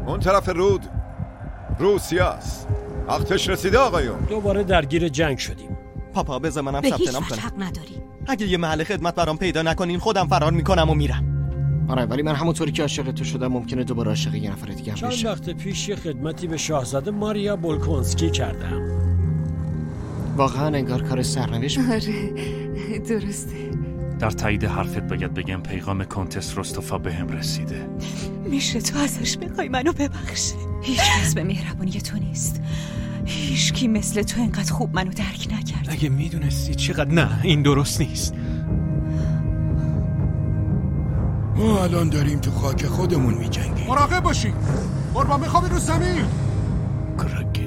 اون طرف رود روسیه است. وقتش رسیده آقایون. دوباره درگیر جنگ شدیم. پاپا بذار منم به ثبت هیچ نام وقت کنم. حق نداری. اگه یه محل خدمت برام پیدا نکنین خودم فرار میکنم و میرم. آره ولی من همونطوری که عاشق تو شدم ممکنه دوباره عاشق یه نفر دیگه هم چند بشم. وقت پیش یه خدمتی به شاهزاده ماریا بولکونسکی کردم. واقعا انگار کار سرنوشت بود. آره درسته. در تایید حرفت باید بگم پیغام کنتس رستوفا بهم رسیده. میشه تو ازش بخوای منو ببخشه؟ هیچ کس به مهربونی تو نیست. هیچ کی مثل تو انقدر خوب منو درک نکرد. اگه میدونستی چقدر نه این درست نیست. ما الان داریم تو خاک خودمون میجنگیم. مراقب باشین. قربان بخوابید رو زمین. کرک.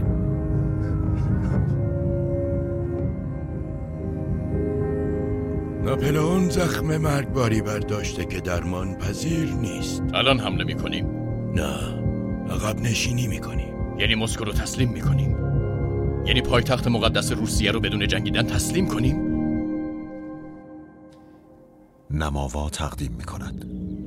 ناپلئون زخم مرگباری برداشته که درمان پذیر نیست. الان حمله میکنیم؟ نه، عقب نشینی میکنیم. یعنی مسکو رو تسلیم میکنیم؟ یعنی پایتخت مقدس روسیه رو بدون جنگیدن تسلیم کنیم؟ نماوا تقدیم میکند.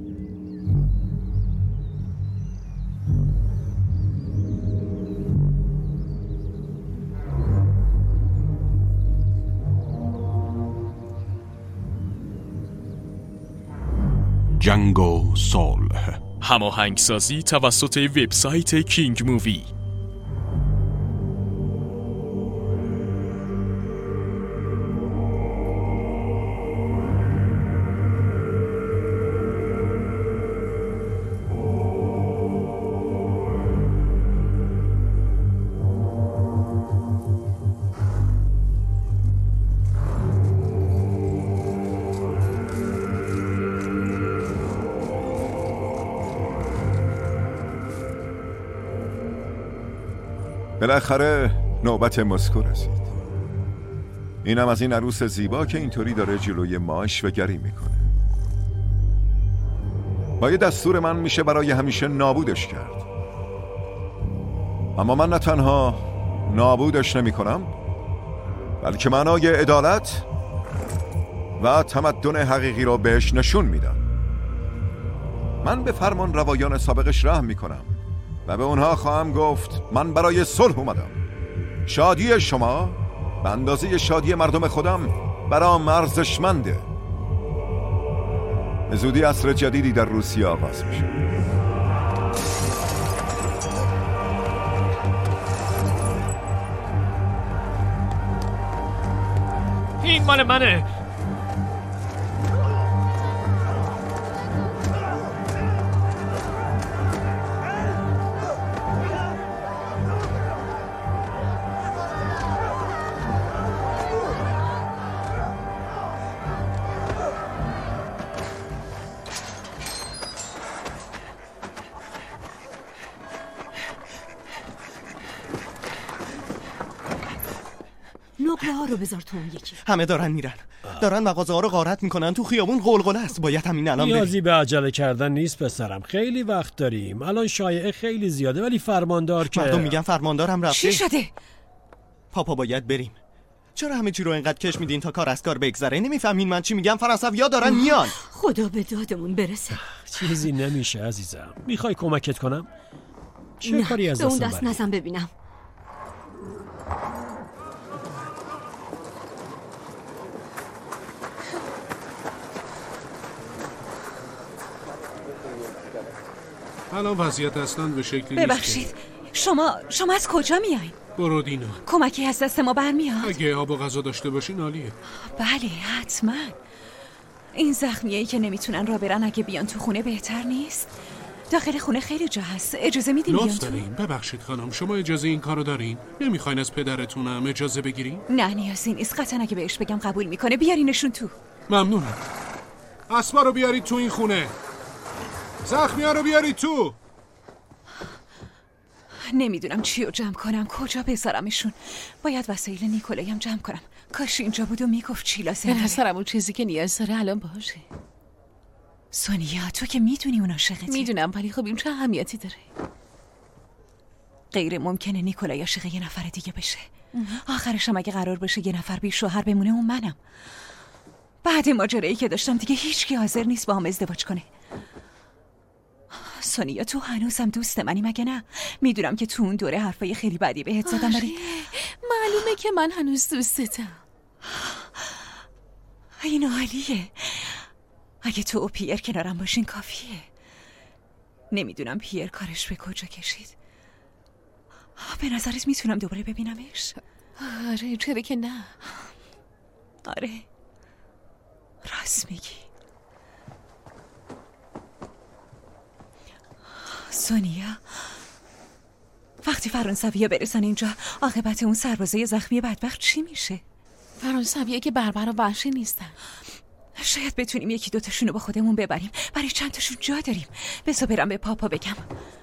جنگ و صلح. هماهنگسازی توسط وبسایت کینگ مووی. بالاخره نوبت مسکو رسید. اینم از این عروس زیبا که اینطوری داره جلوی ماش و گری میکنه. با یه دستور من میشه برای همیشه نابودش کرد. اما من نه تنها نابودش نمی کنم، بلکه معنای عدالت و تمدن حقیقی رو بهش نشون میدم. من به فرمان روایان سابقش رحم میکنم و به اونها خواهم گفت من برای صلح اومدم. شادی شما به اندازه شادی مردم خودم برام ارزشمنده. به زودی عصر جدیدی در روسیه آغاز میشه. این مال منه. نقره ها رو بذار تو اون یکی. همه دارن میرن. دارن مغازه ها رو غارت میکنن. تو خیابون قلقله است. باید همین الان بریم. نیازی به عجله کردن نیست پسرم. خیلی وقت داریم. الان شایعه خیلی زیاده ولی فرماندار که مردم میگن فرماندارم رفته. چی شده؟ پاپا باید بریم. چرا همه چی رو اینقدر کش میدین تا کار از کار بگذره؟ نمیفهمین من چی میگم؟ فرانسویا دارن میان. خدا به دادمون برسه. چیزی نمیشه عزیزم. میخوای کمکت کنم؟ چه کاری از اون دست نزن ببینم. الان وضعیت اصلا به شکلی نیست. ببخشید شما از کجا میایین؟ برودینو. کمکی از دست ما برمیاد؟ اگه آب و غذا داشته باشین عالیه. بله حتما. این زخمیایی که نمیتونن راه برن اگه بیان تو خونه بهتر نیست؟ داخل خونه خیلی جا هست. اجازه میدین بیان تو؟ ببخشید خانم شما اجازه این کارو دارین؟ نمیخواین از پدرتونم اجازه بگیرین؟ نه نیازی نیست. قطعا اگه بهش بگم قبول میکنه. بیارینشون تو. ممنونم. اسبا رو بیارید تو این خونه. زخمی‌ها رو بیارید تو. نمیدونم چی رو جمع کنم. کجا بذارمشون؟ باید وسایل نیکولایم جمع کنم. کاش اینجا بود و میگفت چی لازم داره. به نظرم اون چیزی که نیاز داره الان باشه. سونیا تو که میدونی اون عاشقته. میدونم ولی خب این چه اهمیتی داره؟ غیر ممکنه نیکولای عاشق یه نفر دیگه بشه. آخرش هم اگه قرار بشه یه نفر بی شوهر بمونه اون منم. بعد ماجرایی که داشتم دیگه هیچکی حاضر نیست با هم ازدواج کنه. سونیا تو هنوزم دوست منی مگه نه؟ میدونم که تو اون دوره حرفای خیلی بدی بهت زدم ولی معلومه که من هنوز دوستتم. این عالیه. اگه تو و پیر کنارم باشین کافیه. نمیدونم پیر کارش به کجا کشید. به نظرت میتونم دوباره ببینمش؟ آره چرا که نه. آره راست میگی. سونیا وقتی فرانسوی‌ها برسن اینجا عاقبت اون سربازای زخمی بدبخت چی میشه؟ فرانسوی‌ها که بربر و وحشی نیستن. شاید بتونیم یکی دوتاشونو با خودمون ببریم. برای چند تاشون جا داریم. بذار برم به پاپا بگم.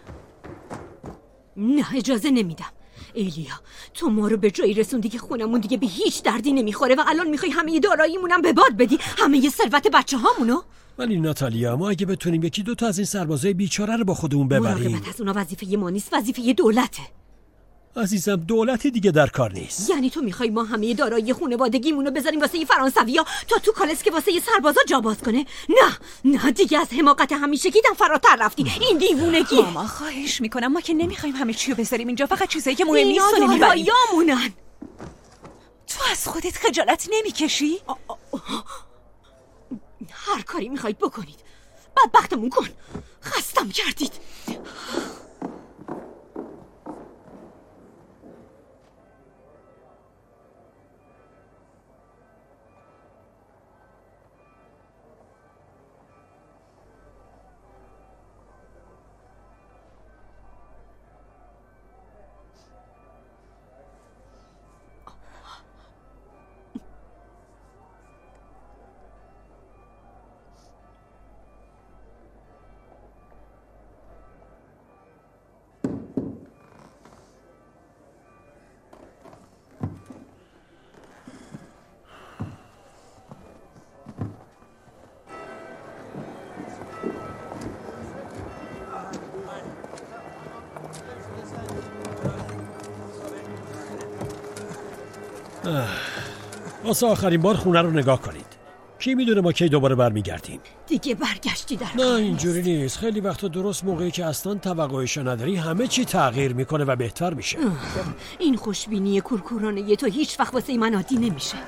نه اجازه نمیدم. ایلیا تو ما رو به جایی رسوندی که خونمون دیگه به هیچ دردی نمیخوره و الان میخوای همه داراییمونم به باد بدی، همه ثروت بچه هامونو. ولی ناتالیا ما اگه بتونیم یکی دوتا از این سربازای بیچاره رو با خودمون ببریم. مراقبت از اونا وظیفه ما نیست، وظیفه دولته. عزیزم دولتی دیگه در کار نیست. یعنی تو میخوای ما همه دارایی خانوادگیمونو بذاریم واسه فرانسویا تا تو کالس که واسه سربازا جا باز کنه؟ نه دیگه از حماقت همیشگیتم فراتر رفتی. این دیوونگیه. ماما خواهش میکنم، ما که نمیخوایم همه چی رو بذاریم اینجا، فقط چیزایی که مهم نیست رو نمیبریم. داراییامونن. تو از خودت خجالت نمیکشی؟ هر کاری میخواید بکنید، بدبختمون کن. خستم کردید. واسه آخرین بار خونه رو نگاه کنید. کی میدونه ما کی دوباره برمیگردیم؟ دیگه برگشتی در نه اینجوری نیست. خیلی وقتا درست موقعی که اصلا توقعش نداری همه چی تغییر میکنه و بهتر میشه. این خوشبینی کورکورانه تو هیچ وقت واسه من عادی نمیشه.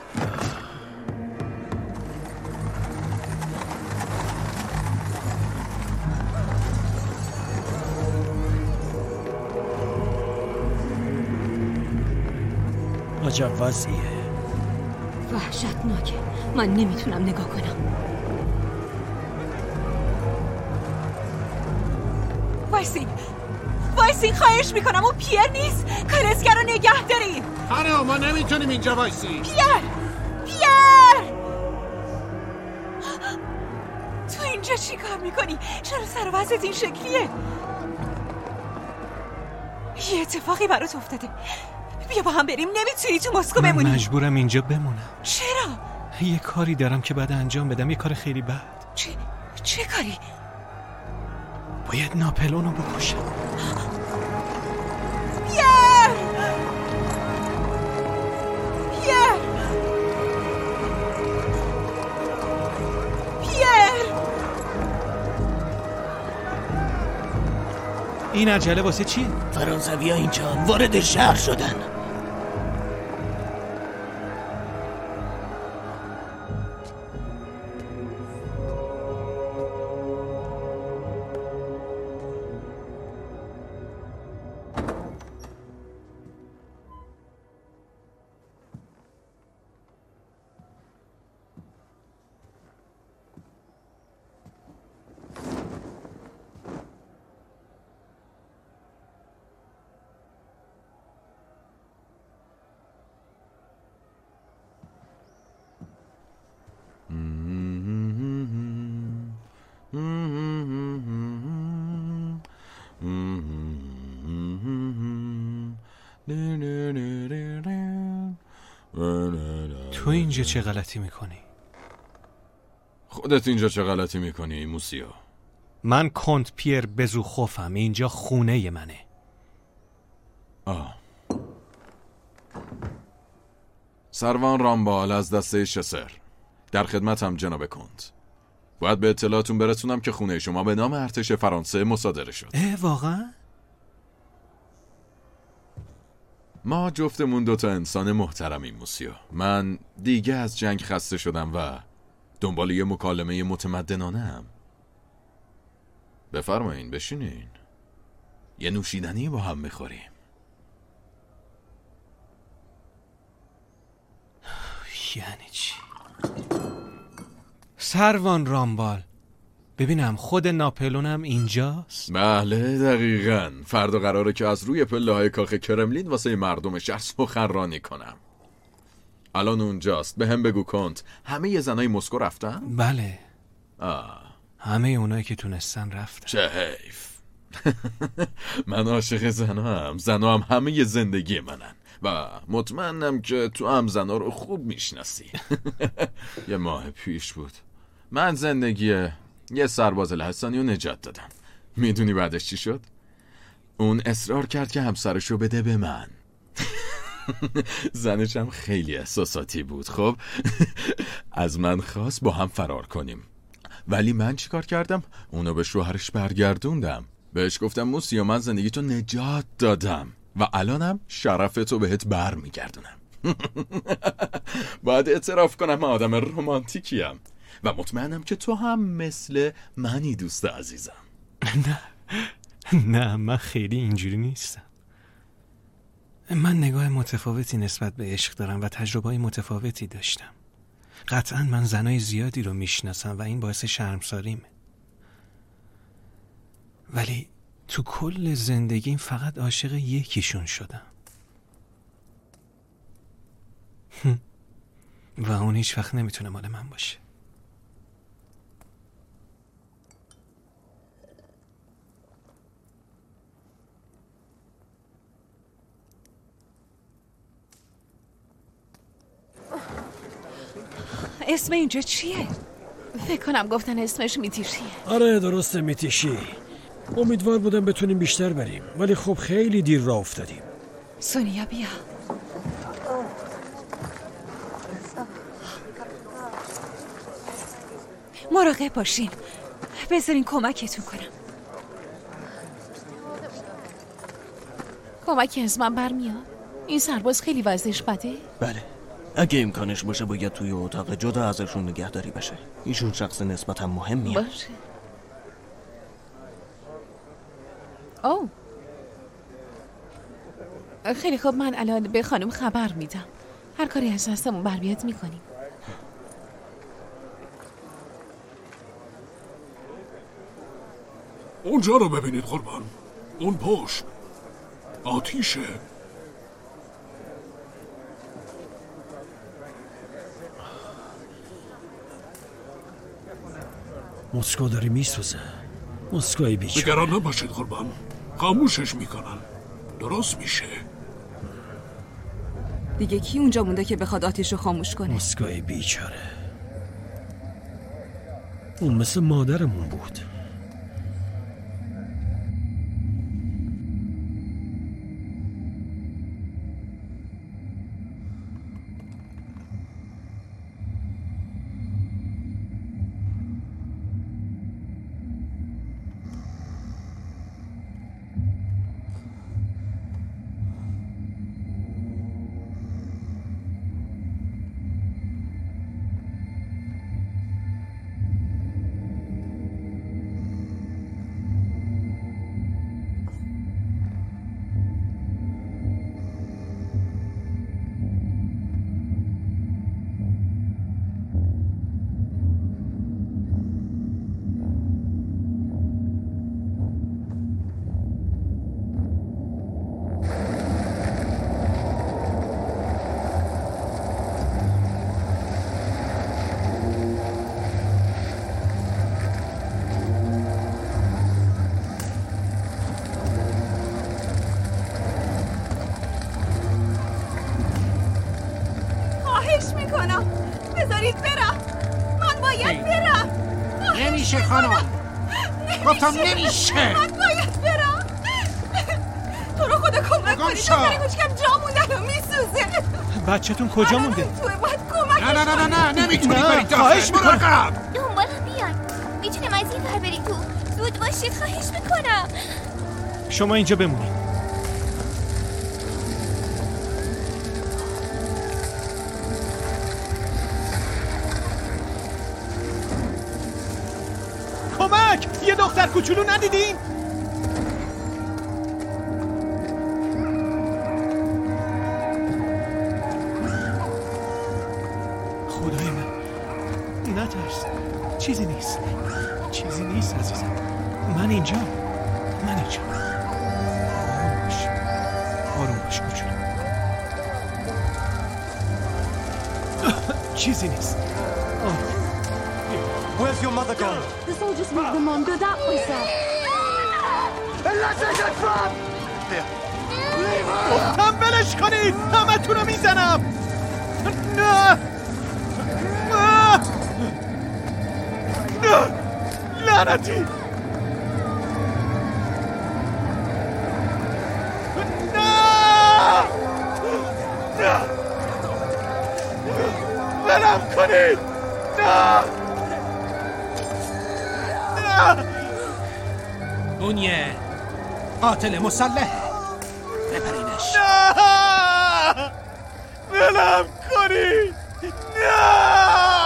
عجب وضعیه. وحشتناکه. من نمیتونم نگاه کنم. وایسین خواهش میکنم. اون پیر نیست. کالسگر رو نگه داریم. آره ما نمیتونیم اینجا وایسی. پیر تو اینجا چی کار میکنی؟ چرا سر وضعت این شکلیه؟ یه اتفاقی برات افتاده. بیا با هم بریم. نمیتونی تو مسکو بمونی. من مجبورم اینجا بمونم. چرا؟ یه کاری دارم که بعد انجام بدم. یه کار خیلی بد. چه کاری؟ باید ناپلونو بکشم. پیر این عجله واسه چی؟ فرانسوی ها اینجا وارد شهر شدن. تو اینجا چه غلطی میکنی؟ خودت اینجا چه غلطی میکنی موسیا؟ من کنت پیر بزوخوفم. اینجا خونه منه. سروان رامبال از دسته شسر. در خدمتم جناب کنت. باید به اطلاعتون برسونم که خونه شما به نام ارتش فرانسه مصادره شد. واقعا؟ ما جفتمون دوتا انسان محترمیم موسیو. من دیگه از جنگ خسته شدم و دنبال یه مکالمه متمدنانه هم. بفرمایین بشینین، یه نوشیدنی با هم میخوریم. یعنی چی؟ سروان رامبال، ببینم خود ناپلون هم اینجاست؟ بله دقیقاً. فردا قراره که از روی پله های کاخ کرملین واسه مردم شهر سخنرانی کنم. الان اونجاست. به هم بگو کنت همه زنای مسکو رفتن؟ بله. همه اونایی که تونستن رفتن. چه حیف. من عاشق زنام. زنام همه زندگی منن و مطمئنم که تو هم زنا رو خوب میشناسی. یه ماه پیش بود من زندگی یه سرباز لهستانی رو نجات دادم. میدونی بعدش چی شد؟ اون اصرار کرد که همسرشو بده به من. زنش هم خیلی احساساتی بود. خب از من خواست با هم فرار کنیم، ولی من چیکار کردم؟ اونو به شوهرش برگردوندم. بهش گفتم موسیو من زندگیتو نجات دادم و الانم شرفتو بهت بر میگردونم. باید اعتراف کنم من آدم رمانتیکیم و مطمئنم که تو هم مثل منی دوست عزیزم. نه من خیلی اینجوری نیستم. من نگاه متفاوتی نسبت به عشق دارم و تجربه‌های متفاوتی داشتم. قطعا من زنای زیادی رو میشناسم و این باعث شرمساریمه، ولی تو کل زندگیم فقط عاشق یکیشون شدم و اون هیچ وقت نمیتونه مال من باشه. اسم اینجا چیه؟ فکر کنم گفتن اسمش میتیشیه. آره درسته میتیشی. امیدوار بودم بتونیم بیشتر بریم، ولی خب خیلی دیر راه افتادیم. سونیا بیا. مراقب باشین، بذارین کمکتون کنم. کمکی از من برمیاد؟ این سرباز خیلی وضعش بده؟ بله، اگه امکانش باشه باید توی اتاق جدا ازشون نگهداری بشه. ایشون شخص نسبتا مهمیه. باشه. او خیلی خوب، من الان به خانم خبر میدم. هر کاری از دستمون بر بیاد میکنیم. اونجا رو ببینید قربان، اون پشت آتیشه. مسکو داری میسوزه. مسکوی بیچاره. نگران نباشید قربان، خاموشش میکنن، درست میشه. دیگه کی اونجا مونده که بخواد آتیشو خاموش کنه؟ مسکوی بیچاره. اون مثل مادرمون بود. نمیشه خانم، گفتم نمیشه. من باید برم. تو رو خدا کمک کنی، دختری کوچکم جا مونده و میسوزه. بچه‌تون کجا مونده؟ تو باید کمکش نه نمیتونی بری داخل. خواهش میکنم. دنبالم بیان. نباشید، خواهش میکنم. شما اینجا بمونید. کمک! یه دختر کوچولو ندیدین؟ خدای من، نترس، چیزی نیست عزیزم. من اینجا. آروم باش کوچولو. چیزی نیست. Where's your mother gone? The soldiers moved them on. Go that way, sir. Unless I get trapped! گفتم ولش کنید! همتون رو میزنم! نه! لعنتی! ولم کنید! نه! بونیه قاتل مسلح، ببرینش. نه! ولم کنید! نه!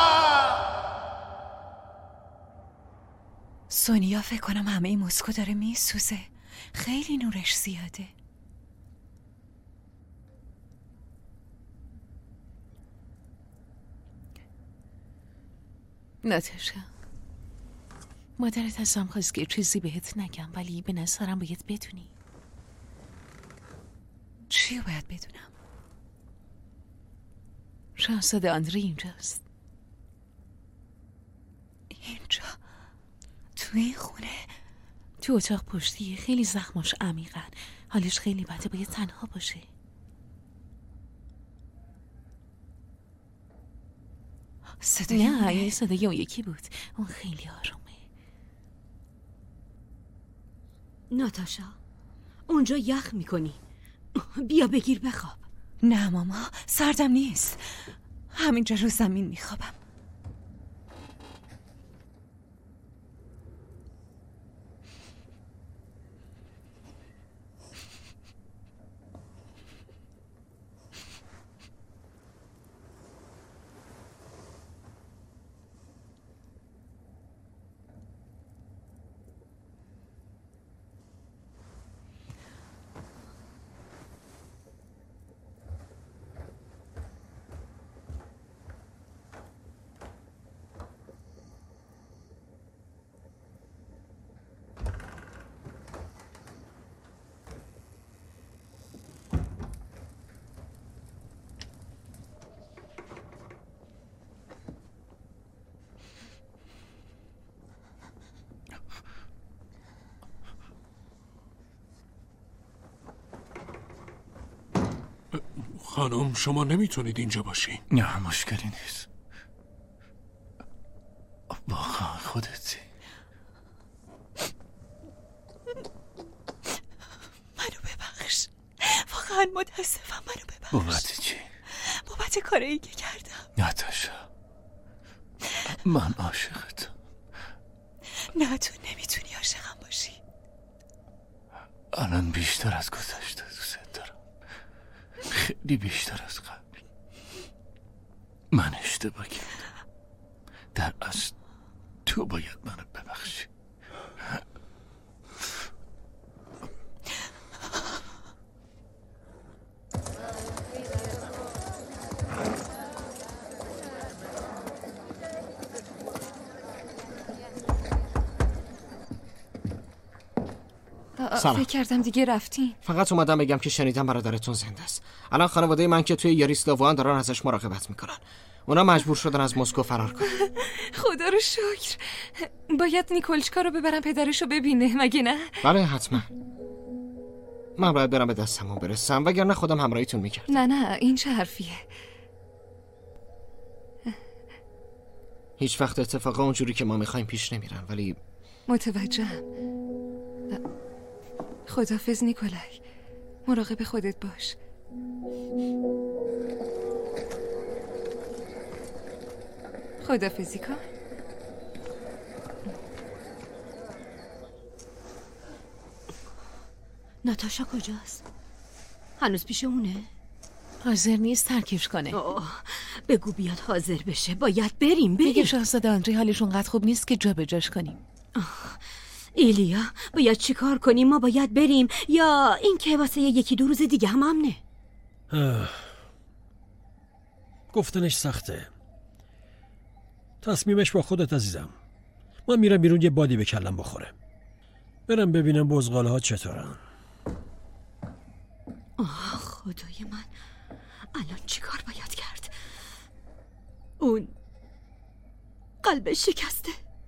سونیا فکر کنم همه این مسکو داره میسوزه. خیلی نورش زیاده. ناتاشا، مادرت ازم خواست که چیزی بهت نگم، ولی به نظرم باید بدونی. چی باید بدونم؟ شاهزاده آندری اینجاست. اینجا؟ تو این خونه؟ تو اتاق پشتی. خیلی زخماش عمیقن، حالش خیلی بده، باید تنها باشه. صدای نه، این صدای اون یکی بود. اون خیلی آرومه. ناتاشا، اونجا یخ میکنی. بیا بگیر بخواب. نه ماما، سردم نیست. همینجا رو زمین میخوابم. خانم، شما نمیتونید اینجا باشین. نه، مشکلی نیست. واقعا خودتی. منو ببخش. واقعا متاسفم. منو ببخش. بابت چی؟ بابت کاری که کردم. ناتاشا، من عاشقتم. نه، تو نمیتونی عاشقم باشی. الان بیشتر از گذشته دوست دارم. خیلی بیشتر از قبل. من اشتباه کردم. در اصل تو باید منو ببخشی. فکر کردم دیگه رفتین. فقط اومدم بگم که شنیدم برادرتون زنده است. الان خانواده من که توی یاریسلاوان دارن ازش مراقبت میکنن. اونا مجبور شدن از مسکو فرار کنن. خدا رو شکر. باید نیکولچکا رو ببرم پدرشو ببینه، مگه نه؟ بله حتما. من باید برم به دستمون برسم، وگرنه خودم همراهیتون میکردم. نه این چه حرفیه؟ هیچ وقت اتفاقا اونجوری که ما میخوایم پیش نمیرن، ولی متوجهم. خداحافظ نیکولای، مراقب خودت باش. خداحافظی کن. ناتاشا کجاست؟ هنوز پیش اونه؟ حاضر نیست ترکش کنه. بگو بیاد حاضر بشه. باید بریم. میگه شاهزاده آندری حالش اونقدر خوب نیست که جا به جاش کنیم. ایلیا باید چی کار کنیم؟ ما باید بریم یا این که واسه یکی دو روز دیگه هم امنه؟ گفتنش سخته. تصمیمش با خودت عزیزم. من میرم بیرون یه بادی به کلم بخوره. برم ببینم بزغاله ها چطورن. خدای من، الان چی کار باید کرد؟ اون قلبش شکسته.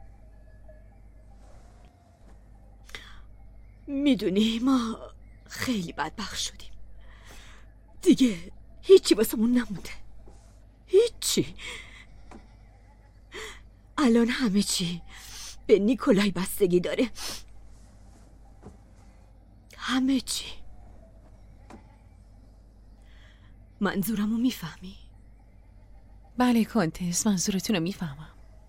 میدونی ما خیلی بدبخت شدیم دیگه. هیچی واسمون نمونده، هیچی. الان همه چی به نیکولای بستگی داره، همه چی. منظورمو میفهمی؟ بله کنتس، منظورتونو میفهمم.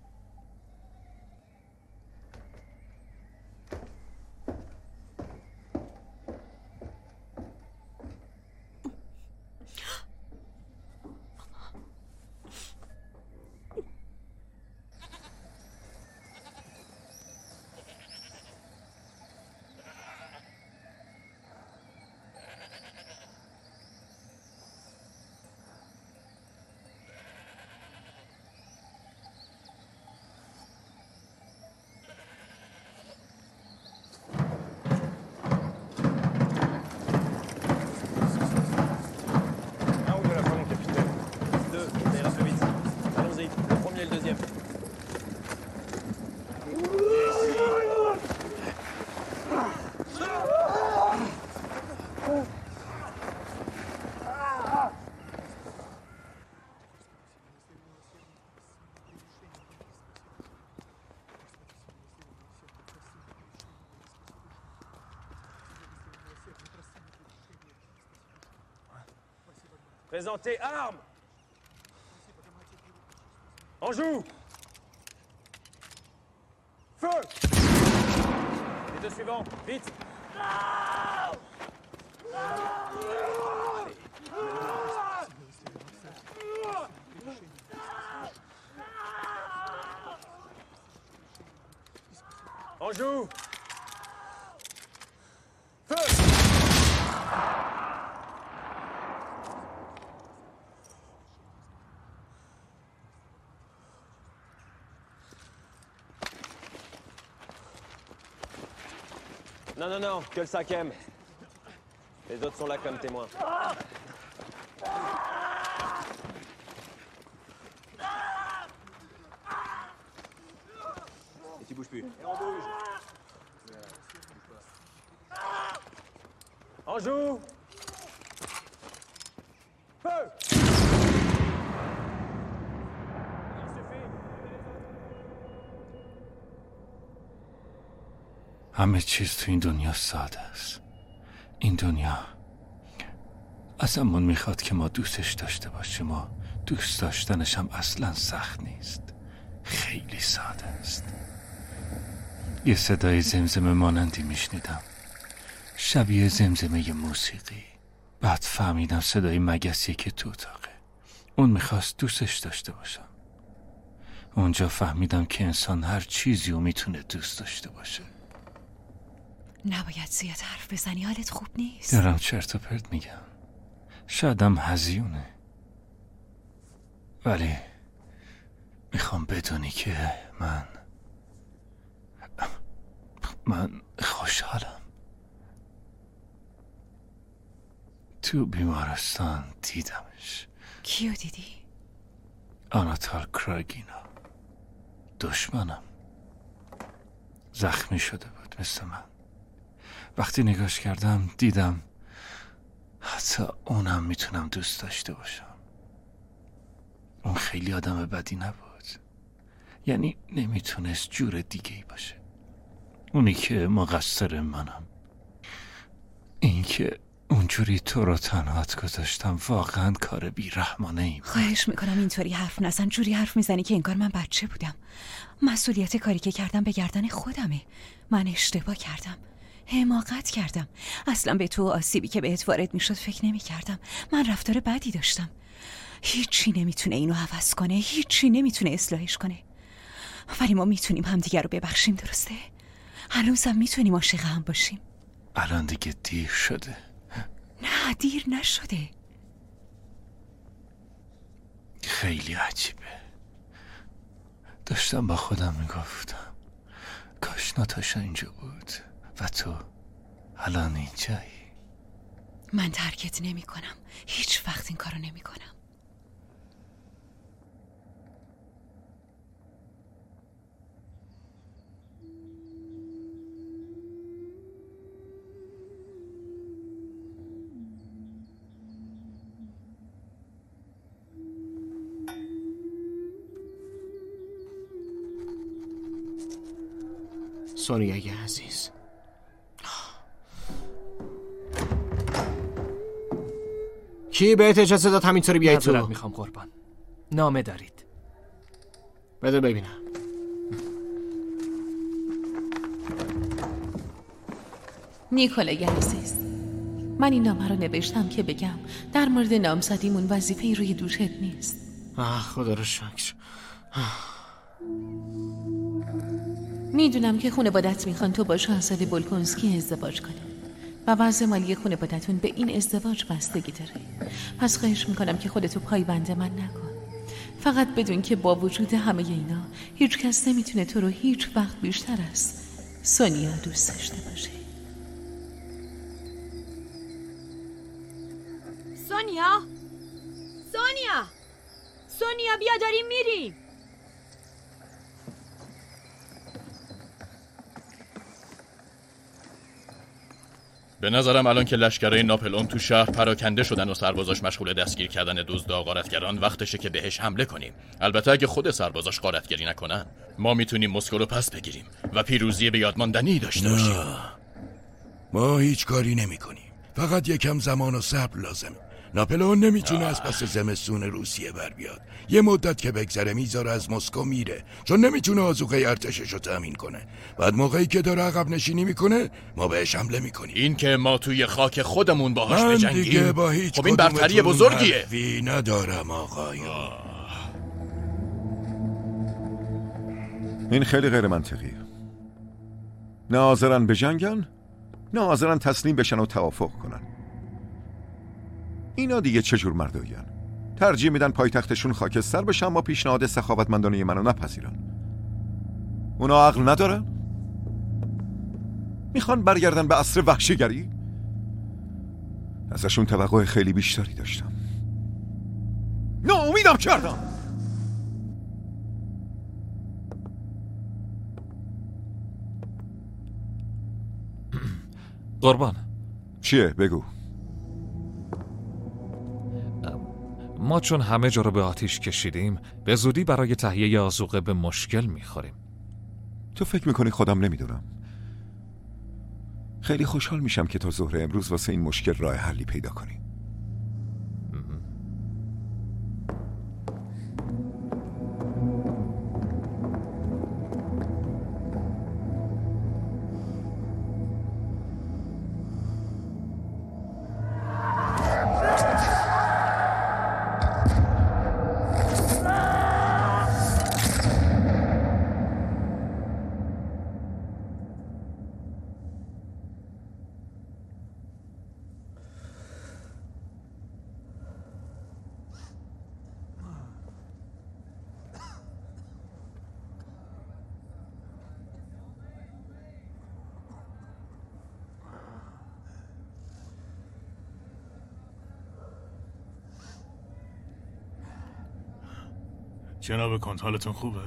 Présentez armes. En joue. Feu. Les deux suivants, vite. En joue. Feu. Non, non, non, que le 5e. Les autres sont là comme témoins. Et tu bouges plus. Et on bouge. En joue. Feu. همه چیز تو این دنیا ساده است. این دنیا ازمون میخواد که ما دوستش داشته باشیم و دوست داشتنش هم اصلا سخت نیست. خیلی ساده است. یه صدای زمزمه مانندی میشنیدم، شبیه زمزمه موسیقی. بعد فهمیدم صدای مگسیه که تو اتاقه. اون میخواست دوستش داشته باشم. اونجا فهمیدم که انسان هر چیزی رو میتونه دوست داشته باشه. نباید زیاد حرف بزنی، حالت خوب نیست. دارم چرت و پرت میگم، شایدم هزیونه، ولی میخوام بدونی که من خوشحالم. تو بیمارستان دیدمش. کیو دیدی؟ آناتال کراگینا، دشمنم. زخمی شده بود مثل من. وقتی نگاش کردم دیدم حتی اونم میتونم دوست داشته باشم. اون خیلی آدم بدی نبود، یعنی نمیتونست جور دیگه ای باشه. اونی که مقصر منم. این که اونجوری تو رو تنهات گذاشتم واقعا کار بیرحمانه ای بود. خواهش میکنم اینطوری حرف نزن. جوری حرف میزنی که انگار من بچه بودم. مسئولیت کاری که کردم به گردن خودمه. من اشتباه کردم. حماقت کردم. اصلا به تو آسیبی که بهت وارد میشد فکر نمی کردم. من رفتار بدی داشتم. هیچی نمیتونه اینو عوض کنه، هیچی نمیتونه اصلاحش کنه. ولی ما میتونیم همدیگر رو ببخشیم، درسته؟ هنوزم میتونیم عاشق هم باشیم. الان دیگه دیر شده. نه دیر نشده. خیلی عجیبه. داشتم با خودم میگفتم کاش ناتاشا اینجا بود و تو الان اینجایی. من ترکت نمی کنم. هیچ وقت این کارو نمی کنم. سونیای عزیز، کی بهت اجازه داد همینطوری بیای تو؟ معذرت میخوام قربان. نامه دارید؟ بده ببینم. نیکولای عزیز، من این نامه رو نوشتم که بگم در مورد نامزدیمون وظیفه‌ای روی دوشت نیست. خدا رو شکر. میدونم که خانوادت میخوان تو با شاهزاده بولکونسکی ازدواج کنی و وضع مالی خانوادتون به این ازدواج بستگی داره. پس خواهش میکنم که خودتو پایبند من نکن. فقط بدون که با وجود همه اینا هیچ کس نمیتونه تو رو هیچ وقت بیشتر از سونیا دوست داشته باشه. سونیا بیا داریم میریم. به نظرم الان که لشکره ناپلئون تو شهر پراکنده شدن و سربازاش مشغول دستگیر کردن دزد و غارتگران، وقتشه که بهش حمله کنیم. البته اگه خود سربازاش غارتگری نکنن، ما میتونیم مسکو رو پس بگیریم و پیروزی به یادماندنی داشته باشیم. ما هیچ کاری نمی کنیم. فقط یکم زمان و صبر لازم. ناپلئون نمیتونه از پس زمستون روسیه بر بیاد. یه مدت که بگذره میذاره از مسکو میره، چون نمیتونه آذوقه ارتشش رو تامین کنه. بعد موقعی که داره عقب نشینی میکنه ما بهش حمله میکنیم. این که ما توی خاک خودمون باهاش من بجنگیم دیگه با هیچ خب این برتری بزرگیه. حرفی ندارم آقایون. این خیلی غیر منطقیه. نه حاضرن بجنگن، نه حاضرن تسلیم بشن و توافق کنن. اینا دیگه چجور مردایین؟ ترجیح میدن پایتختشون خاکستر بشن ما پیشنهاد سخاوتمندانه منو نپذیرن. اونا عقل ندارن؟ میخوان برگردن به عصر وحشیگری؟ ازشون توقع خیلی بیشتری داشتم. ناامیدم کردم. قربان چیه؟ بگو. ما چون همه جا رو به آتیش کشیدیم به زودی برای تهیه آذوقه به مشکل میخوریم. تو فکر میکنی خودم نمیدونم؟ خیلی خوشحال میشم که تا ظهر امروز واسه این مشکل راه حلی پیدا کنی. جناب کنت حالتون خوبه؟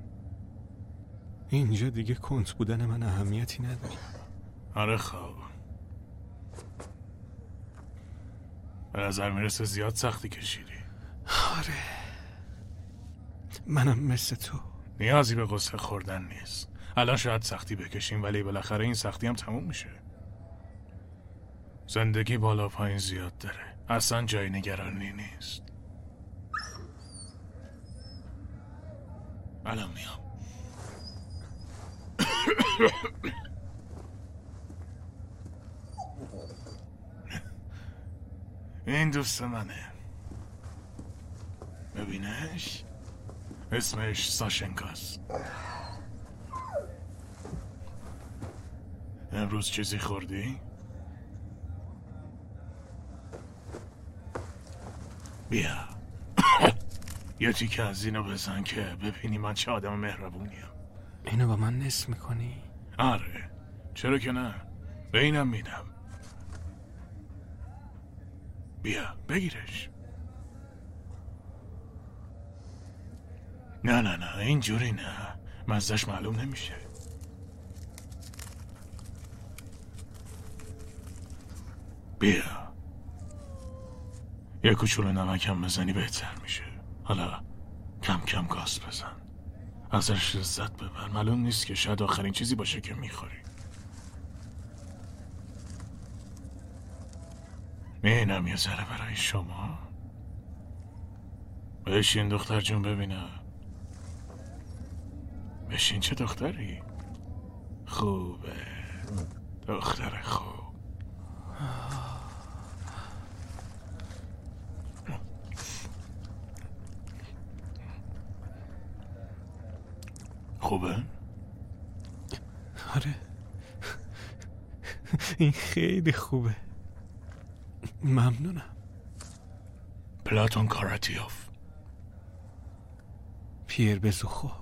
اینجا دیگه کنت بودن من اهمیتی نداره. آره خب. به نظر میرسه زیاد سختی کشیدی. آره منم مثل تو. نیازی به قصه خوردن نیست. الان شاید سختی بکشیم ولی بالاخره این سختی هم تموم میشه. زندگی بالا پایین زیاد داره. اصلا جای نگرانی نیست. الان میام. این دوست منه. ببینش، اسمش ساشنکاست. امروز چیزی خوردی؟ بیا یه تیکه از اینو بزن که ببینی من چه آدم مهربونیم. اینو با من نصف میکنی؟ آره، چرا که نه، به اینم میدم. بیا بگیرش. نه اینجوری نه، مزدش معلوم نمیشه. بیا یه کوچولو نمکم بزنی بهتر میشه. حالا کم کم گاز بزن، ازش لذت ببر. معلوم نیست که شاید آخرین چیزی باشه که میخوری. اینم یه ذره برای شما. بشین دختر جون ببینم. بشین، چه دختری خوبه، دختر خوب. خوبه؟ آره این خیلی خوبه، ممنونم. پلاتون کاراتیوف. پیر بزوخوف.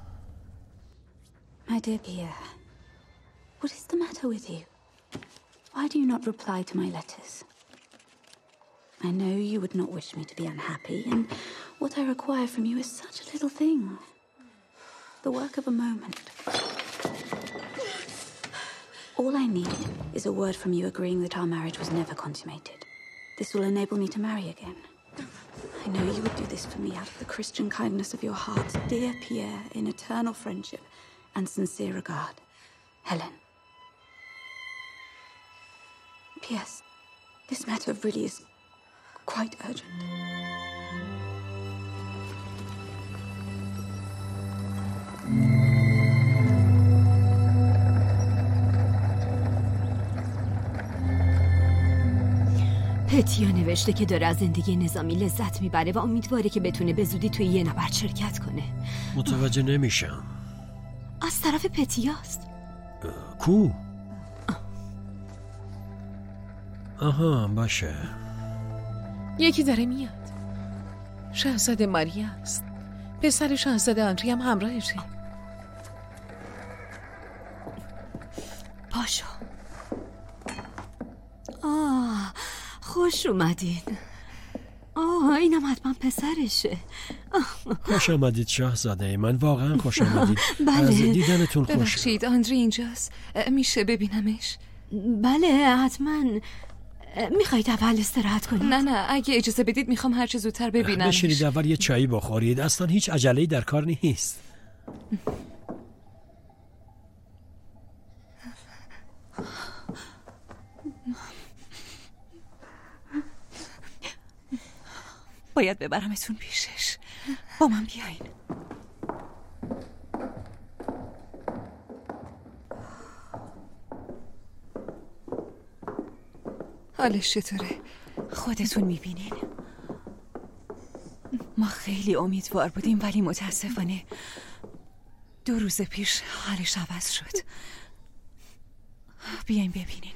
My dear Pierre, what is the matter with you? Why do you not reply to my letters? I know you would not wish me to be unhappy, and what I require from you is such a little thing. The work of a moment. All I need is a word from you agreeing that our marriage was never consummated. This will enable me to marry again. I know you would do this for me out of the Christian kindness of your heart, dear Pierre, in eternal friendship and sincere regard. Helen. P.S. This matter really is quite urgent. پتیا نوشته که داره از زندگی نظامی لذت میبره و امیدواره که بتونه به زودی توی یه نبرد شرکت کنه. متوجه نمیشم. از طرف پتیاست. کو؟ آها باشه. یکی داره میاد. شاهزاده ماری است. پسر شاهزاده آندری هم همراهشه. پاشو. خوش اومدین. اینم حتما پسرشه. خوش آمدید شاهزاده من، واقعا خوش آمدید. بله. از دیدنتون خوشم. ببخشید آندری اینجاست، میشه ببینمش؟ بله حتما. میخواید اول استراحت کنید؟ نه اگه اجازه بدید میخوام هر چه زودتر ببینمش. بشینید اول یه چایی بخورید، اصلا هیچ عجله‌ای در کار نیست. باید ببرمتون پیشش. با من بیاین. حالش چطوره؟ خودتون میبینین. ما خیلی امیدوار بودیم ولی متاسفانه 2 روز پیش حالش عوض شد. بیاین ببینین.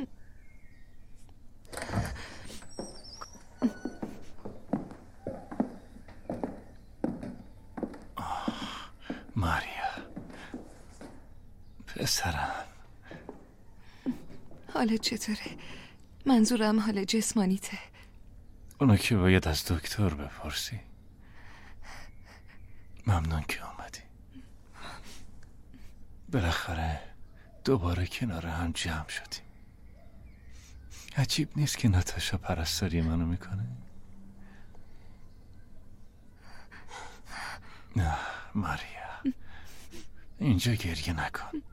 ماریا پسرم، حالت چطوره؟ منظورم حال جسمانیته. اونو که باید از دکتر بپرسی. ممنون که آمدی. بالاخره دوباره کنار هم جمع شدیم. عجیب نیست که ناتاشا پرستاری منو میکنه. نه ماریا، اینجا گریه نکن.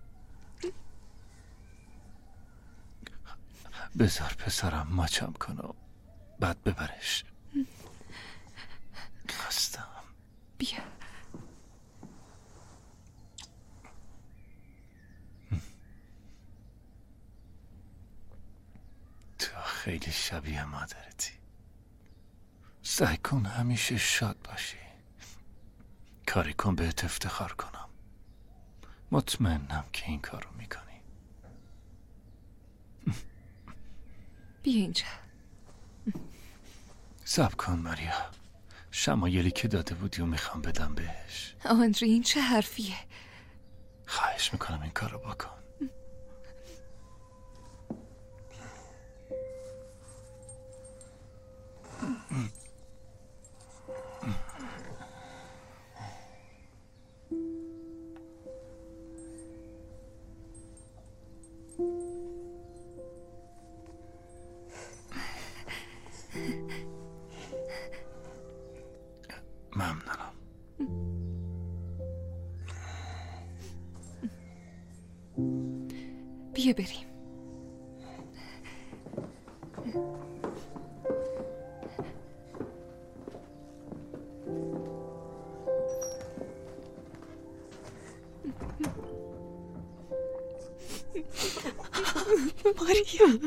بذار پسرم ماچم کنه و بعد ببرش. خستم. بیا. تو خیلی شبیه مادرتی. سعی کن همیشه شاد باشی. کاری کن بهت افتخار کنم. مطمئنم که این کارو میکنی. بیا اینجا. صبر کن ماریا. شمایلی که داده بودی و میخوام بدم بهش. آندری این چه حرفیه؟ خواهش میکنم این کارو بکن. ممنونم. بیا بریم. ماریا،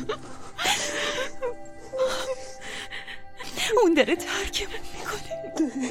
اون داره ترکمون میکنه.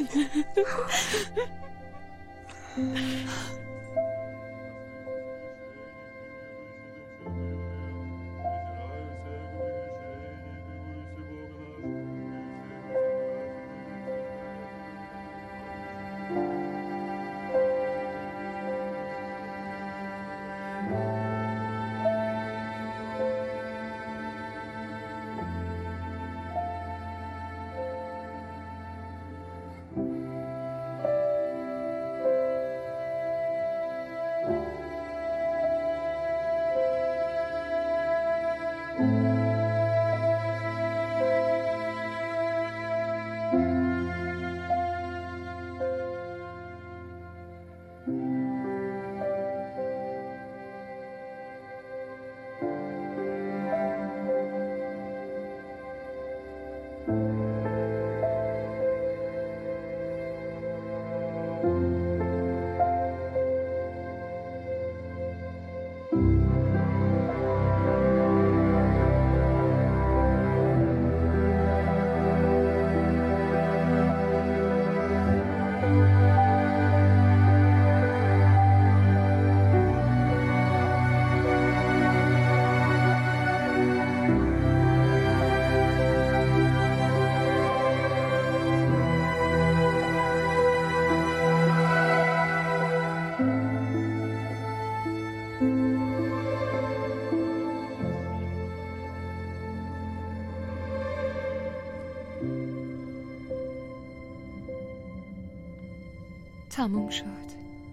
تموم شد.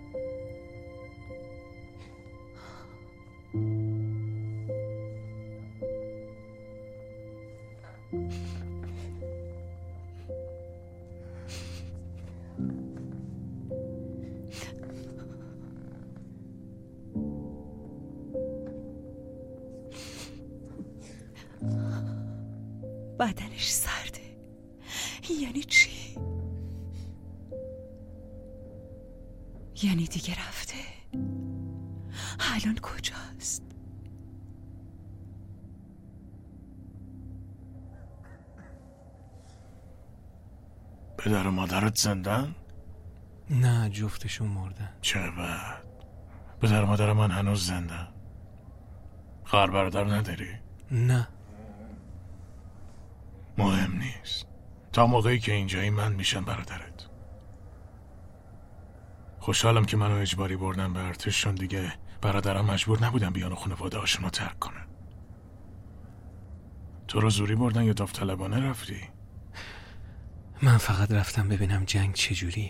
بدنش سرده. یعنی چی؟ یعنی دیگه رفته. الان کجاست؟ پدر و مادرت زندن؟ نه، جفتشون مردن. چه بد. پدر و مادر من هنوز زندن. خواهر برادر نداری؟ نه. مهم نیست. تا موقعی که اینجایی من میشن برادرت. خوشحالم که منو اجباری بردن به ارتش، چون دیگه برادرم مجبور نبودن بیان و خانواده هاشونو ترک کنن. تو رو زوری بردن یا داوطلبانه رفتی؟ من فقط رفتم ببینم جنگ چجوریه.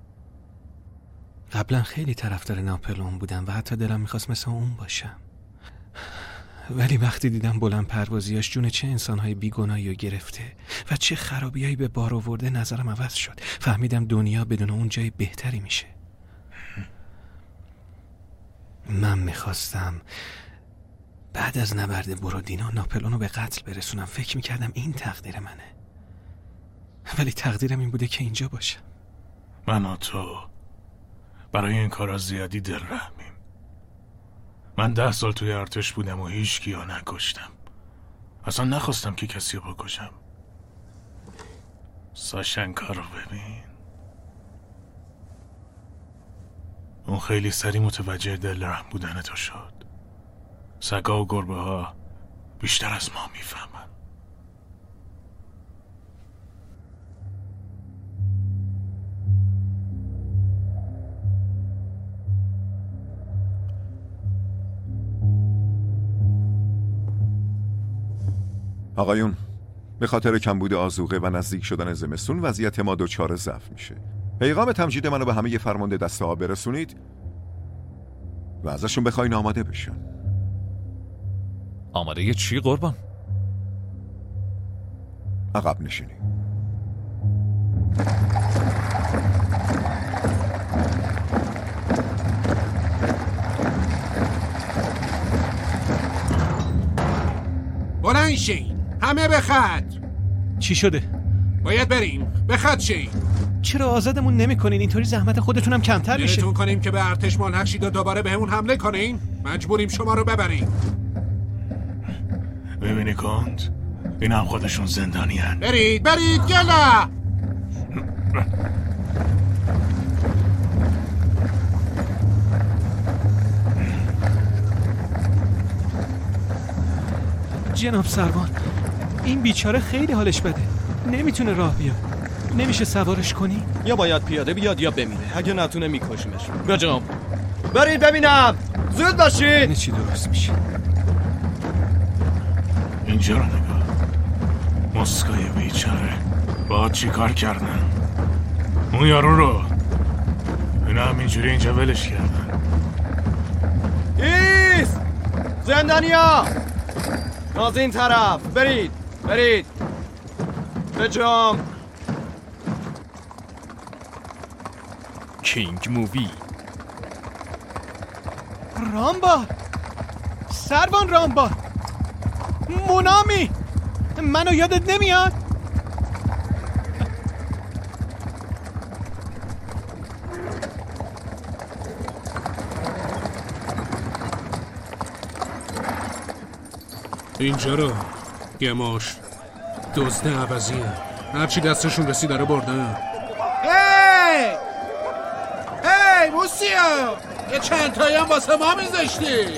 قبلا خیلی طرفدار ناپلئون بودم و حتی دلم میخواست مثل اون باشم، ولی وقتی دیدم بلند پروازیاش جون چه انسانهای بیگناهی رو گرفته و چه خرابیایی به بار آورده، نظرم عوض شد. فهمیدم دنیا بدون اون جای بهتری میشه. من میخواستم بعد از نبرد برودینا ناپلئون رو به قتل برسونم. فکر میکردم این تقدیر منه، ولی تقدیرم این بوده که اینجا باشم. من و تو برای این کارا زیادی دل رحمیم. من 10 سال توی ارتش بودم و هیچ کیو نکشتم. اصلا نخواستم که کسی رو بکشم. ساشنکا رو ببین. اون خیلی سریع متوجه دلرحم بودن تو شد. سگا و گربه ها بیشتر از ما میفهمن. آقایون، به خاطر کمبود آذوقه و نزدیک شدن زمستون وضعیت ما دچار ضعف میشه. پیغام تمجید منو به همه فرمانده دسته ها برسونید و ازشون بخواین آماده بشن. آماده چی قربان؟ عقب نشینی. بلند شین، همه به خط. چی شده؟ باید بریم، به خط شین. چرا آزادمون نمی‌کنین؟ اینطوری زحمت خودتونم کمتر میشه. دلتون کنیم که به ارتش ملحق شید و دوباره بهمون حمله کنین؟ مجبوریم شما رو ببریم. ببینی کند؟ این هم خودشون زندانی هن. برید گلا. جناب سروان، این بیچاره خیلی حالش بده، نمیتونه راه بیاد. نمیشه سوارش کنی؟ یا باید پیاده بیاد یا بمیره. اگه نتونه میکشیمش. بجام برید ببینم، زود باشید. اینه چی درست میشه؟ اینجا رو نگاه. مسکای بیچاره با چی کار کردن؟ اون یارو رو اینا همینجوری اینجا ولش کردن. ایست زندانیا، از این طرف. برید بجام. کینگ مووی. رامبا، سروان رامبا، مونامی، منو یادت نمیاد؟ اینجا رو گماش دزد عوضی هرچی دستشون رسید داره بردن. هی موسیا، یه چند تایی هم واسه ما میذاشتی.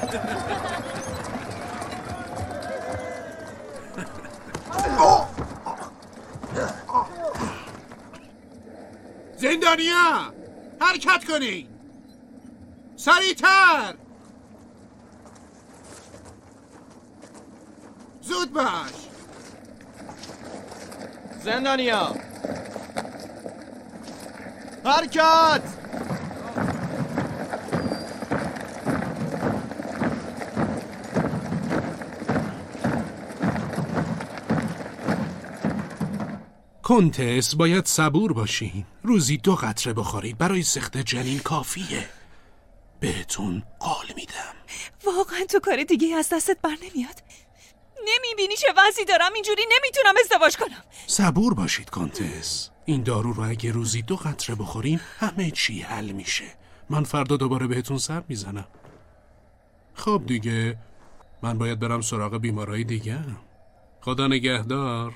زندانیا حرکت کنی، سریعتر، زود باش. زندانیا حرکت. کنتس، باید صبور باشین. روزی 2 قطره بخورید، برای سخت جنین کافیه. بهتون قول میدم. واقعا تو کار دیگه از دستت بر نمیاد؟ نمیبینی چه وضعی دارم؟ اینجوری نمیتونم ازدواج کنم. صبور باشید کنتس، این دارو رو اگه روزی 2 قطره بخوریم همه چی حل میشه. من فردا دوباره بهتون سر میزنم. خب دیگه، من باید برم سراغ بیمارای دیگه. خدا نگهدار.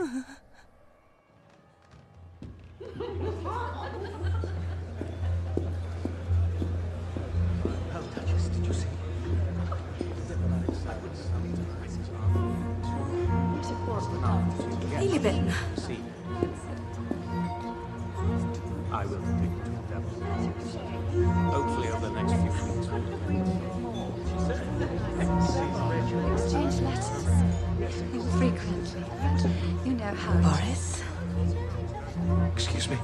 خیلی بریم. I will take you to them. Hopefully over the next few weeks. Exchange letters. Frequently, but you know how. Boris? Excuse me.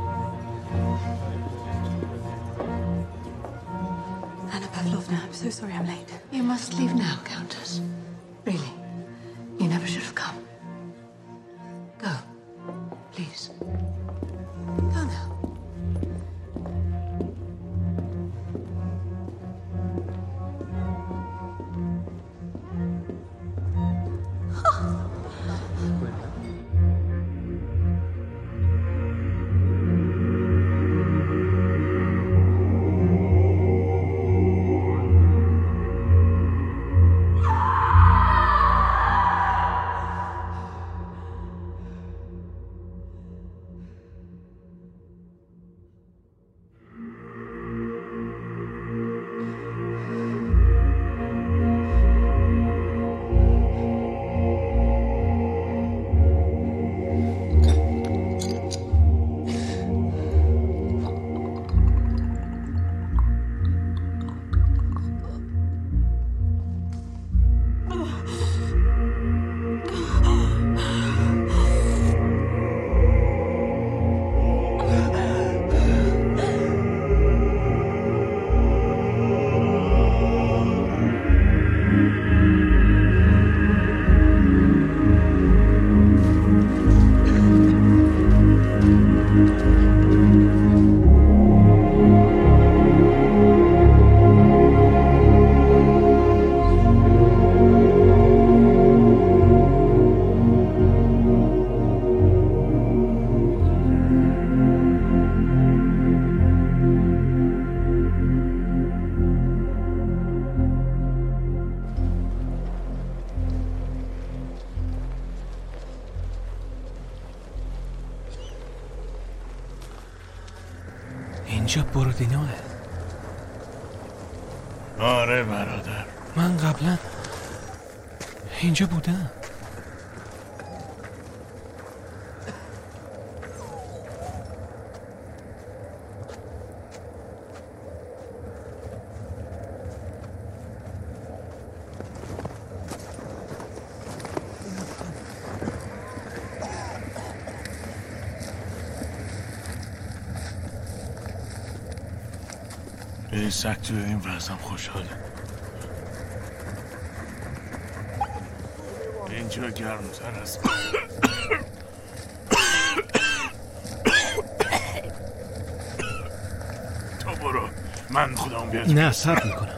Anna Pavlovna, I'm so sorry I'm late. You must leave now, Countess. Really. You never should have come. Go. Please. Go now. اینجا برودینوه. آره برادر، من قبلا اینجا بودم. این سگ توی این وضعم خوشحاله. اینجا گرمتر است. تو برو، من خودم بیاد. نه صبر میکنم.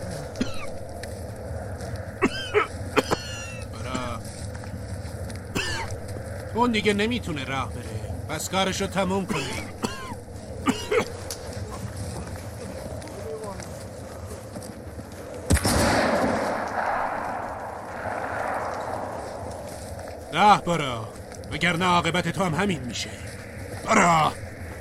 اون دیگه نمیتونه راه بره، پس کارشو تموم کنه. راه برو، وگرنه عاقبت تو هم همین میشه. برو.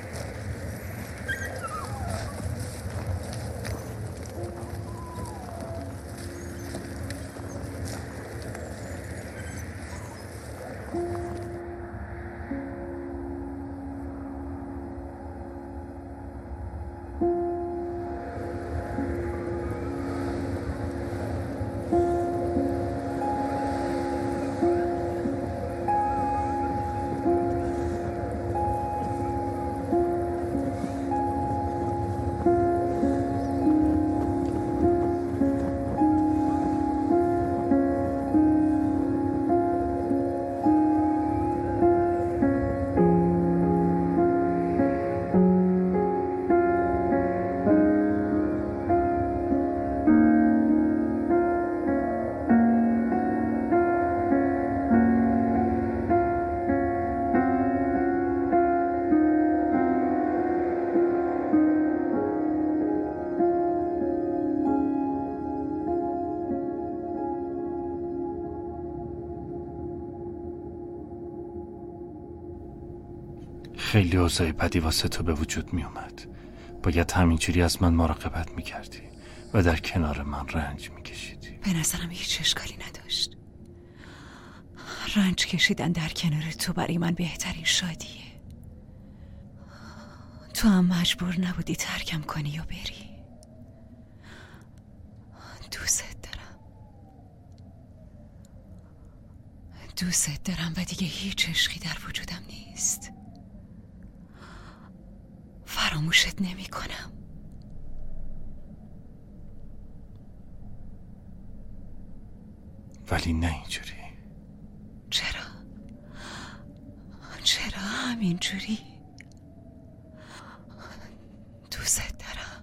خیلی اوضاع بدی واسه تو به وجود می اومد. باید همینجوری از من مراقبت می کردی و در کنار من رنج می کشیدی. به نظرم هیچ اشکالی نداشت. رنج کشیدن در کنار تو برای من بهترین شادیه. تو هم مجبور نبودی ترکم کنی و بری. دوست دارم و دیگه هیچ عشقی در وجودم نیست. فراموشت نمی کنم. ولی نه اینجوری. چرا همینجوری؟ دوست دارم.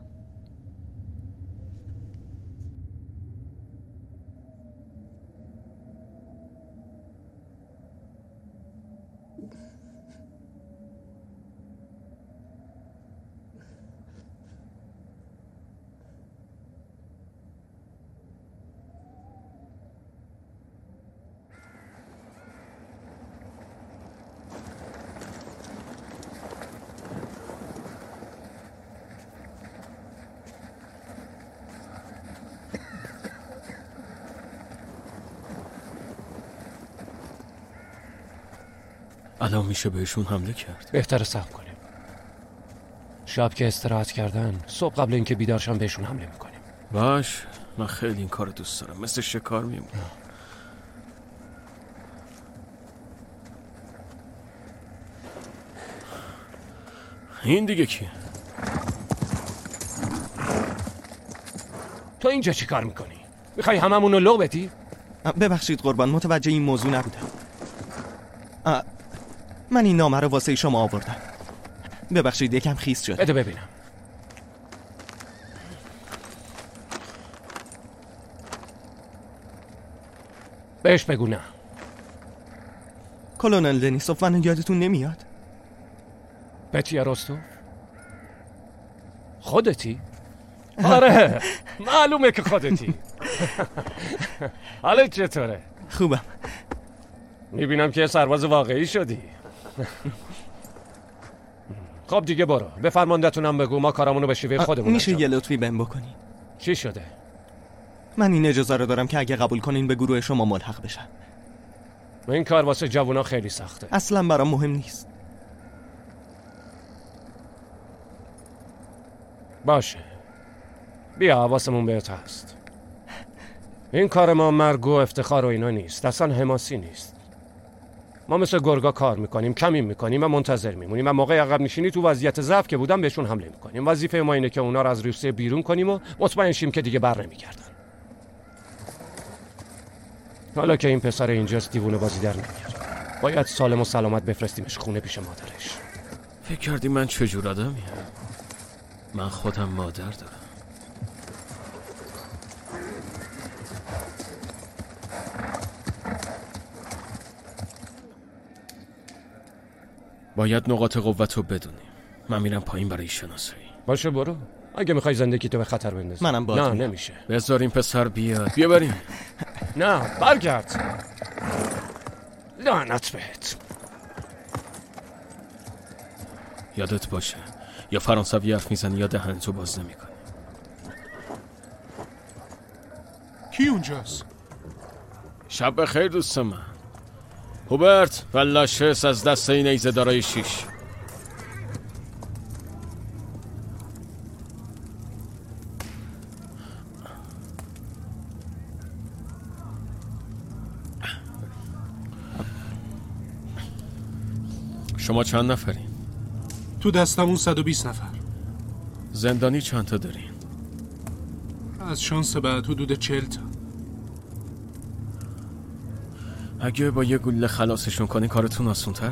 الان میشه بهشون حمله کرد. بهتره صبر کنیم. شب که استراحت کردن، صبح قبل اینکه بیدارشن بهشون حمله میکنیم. باش، من خیلی این کار دوست دارم. مثل شکار میمونم. این دیگه کیه؟ تو اینجا چی کار میکنی؟ میخوای هممونو لو بدی؟ ببخشید قربان، متوجه این موضوع نبودم. من این نامه رو واسه شما آوردم. ببخشید یکم خیس شد. بده ببینم. بهش بگو نه. کلونل دنیسوف، من یادتون نمیاد؟ بتیا رستوف؟ خودتی؟ آره معلومه که خودتی. حالت چطوره؟ خوبم. میبینم که یه سرباز واقعی شدی. خب دیگه برو. به فرماندهتونم بگو ما کارمونو به شیوه خودمون میشه یه لطفی بهم بکنی؟ چی شده؟ من این اجازه رو دارم که اگه قبول کنین به گروه شما ملحق بشم. این کار واسه جوونا خیلی سخته. اصلا برام مهم نیست. باشه. بیا حواسمون بهت هست. این کار ما مرگ و افتخار و اینا نیست. اصلا حماسی نیست. ما مثل گرگا کار میکنیم، کمیم میکنیم و منتظر میمونیم و موقع عقب نشینی تو وضعیت ضعف که بودن بهشون حمله میکنیم. وظیفه ما اینه که اونا رو از روسیه بیرون کنیم و مطمئن شیم که دیگه بر نمیگردن. حالا که این پسر اینجاست دیوونه بازی در نمیاره. باید سالم و سلامت بفرستیمش خونه پیش مادرش. فکر کردی من چجور آدمیم؟ من خودم مادر دارم. باید نقاط قوت رو بدونیم. من میرم پایین برای شناسایی. باشه برو. اگه میخوای زندگی تو به خطر بندازی. منم باید. نه نمیشه. بذار این پسر بیاد. بیا بریم. نه برگرد. لعنت بهت. یادت باشه یا فرانسوی حرف میزنی یا دهنتو باز نمیکنی. کی اونجاست؟ شب بخیر دوست من. هوبرت و لاشس از دست این ایزه دارای 6. شما چند نفرین؟ تو دستمون 120 نفر. زندانی چند تا دارین؟ از شانس بعد حدود 40 تا. اگه با یه گوله خلاصشون کنی کارتون آسون‌تره.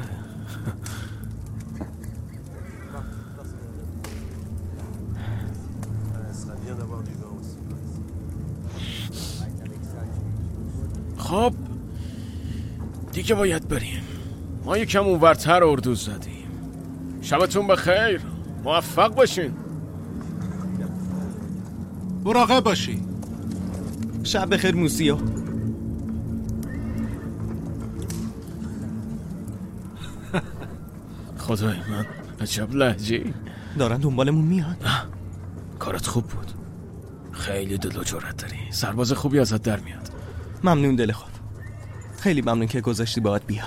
خب دیگه باید بریم. ما یکم اونورتر اردو زدیم. شبتون بخیر. موفق باشین. مراقب باشی. شب بخیر موسیو. خدای من عجب لهجه‌ای. دارن دنبالمون میاد. کارت خوب بود. خیلی دل و جرأت داری. سرباز خوبی ازت در میاد. ممنون دل خوب. خیلی ممنون که گذاشتی باهات بیام.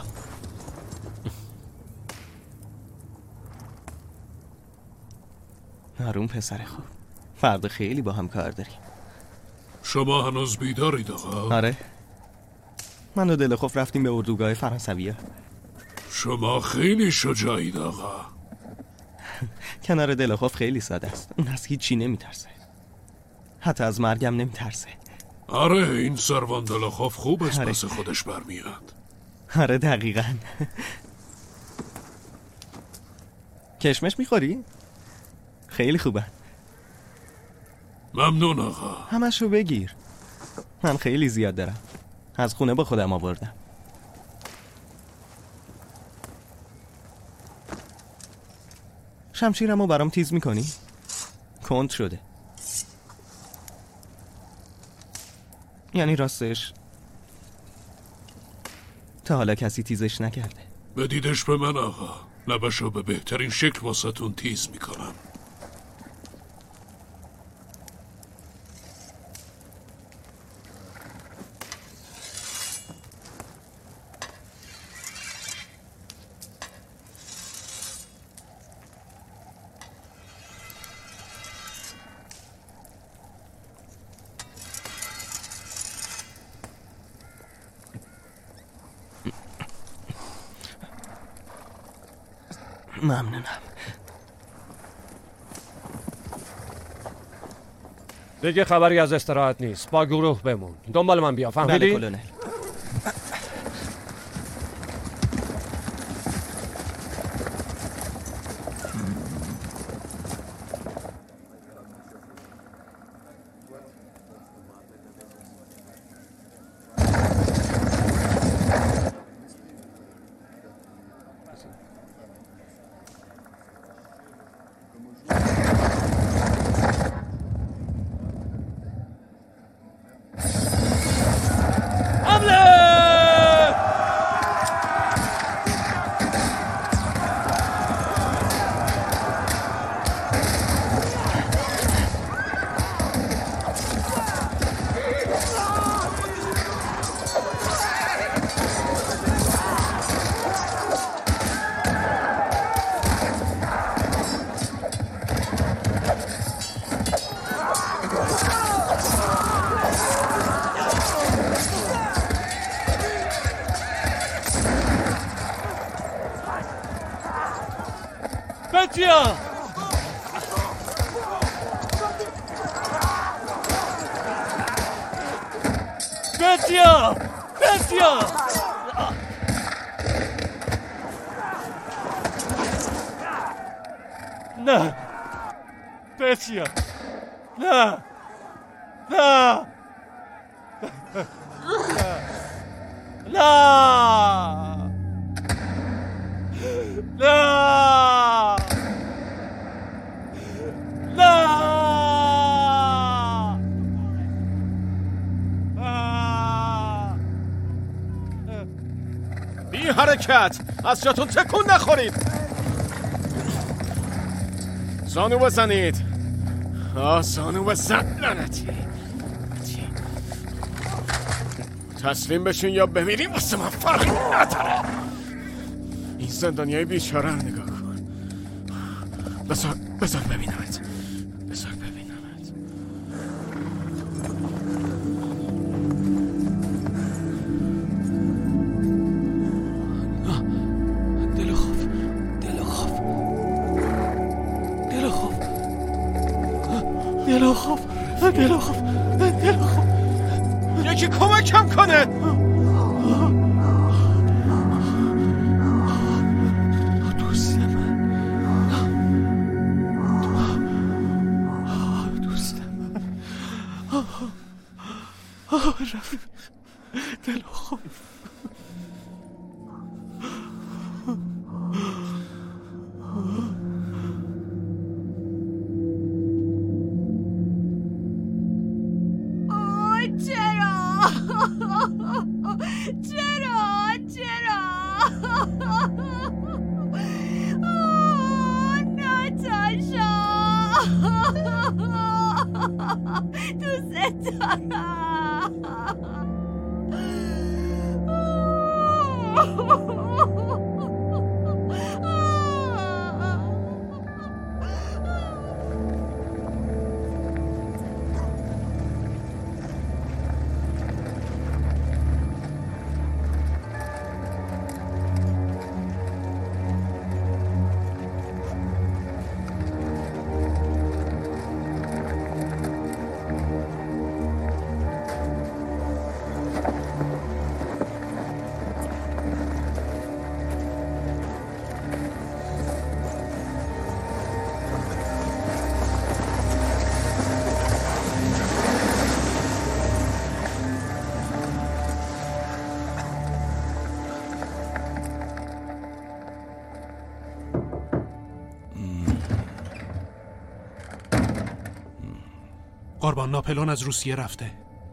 هارون پسر خوب. فردا خیلی با هم کار داریم. شما هنوز بیدارید آقا؟ آره. من و دلخوف رفتیم به اردوگاه فرانسوی‌ها. شما خیلی شجاعید آقا. کنار دلخوف خیلی ساده است. اون از هیچی نمیترسه. حتی از مرگم نمیترسه. آره این سروان دلخوف خوب است. پس خودش برمیاد. آره دقیقاً. کشمش میخوری؟ خیلی خوبه. ممنون آقا. همشو بگیر. من خیلی زیاد دارم. از خونه با خودم آوردم. شمشیرمو برام تیز میکنی؟ کند شده. یعنی راستش تا حالا کسی تیزش نکرده. بدیدش به من آقا. لبشو به بهترین شکل واسه‌تون تیز میکنم. ممنونم. دیگه خبری از استراحت نیست. با گروه بمون. دنبال من بیا. فهمیدی؟ بله کلونل. پتیا! پتیا! پتیا! نه پتیا! نه نه نه نه بی حرکت، از جاتون تکون نخورید. زانو بزنید. زانو بزن. لعنتی. تسلیم بشین یا بمیریم واسه من فرقی نداره. این زندانیای بیچاره رو نگاه کن. بذار ببینمت. بذار ببینمت. دلخوف یکی کمکم کنه. دوست من رفت. دلخوف قربان، ناپلئون از روسیه رفته.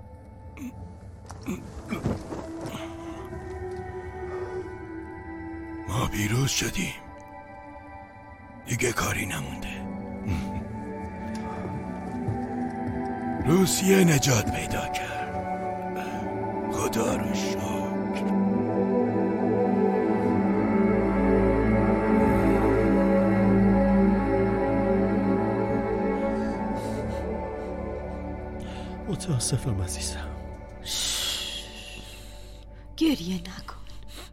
ما پیروز شدیم. دیگه کاری نمونده. روسیه نجات پیدا کرد. خدا رو شکر. متاسفم عزیزم. گریه نکن.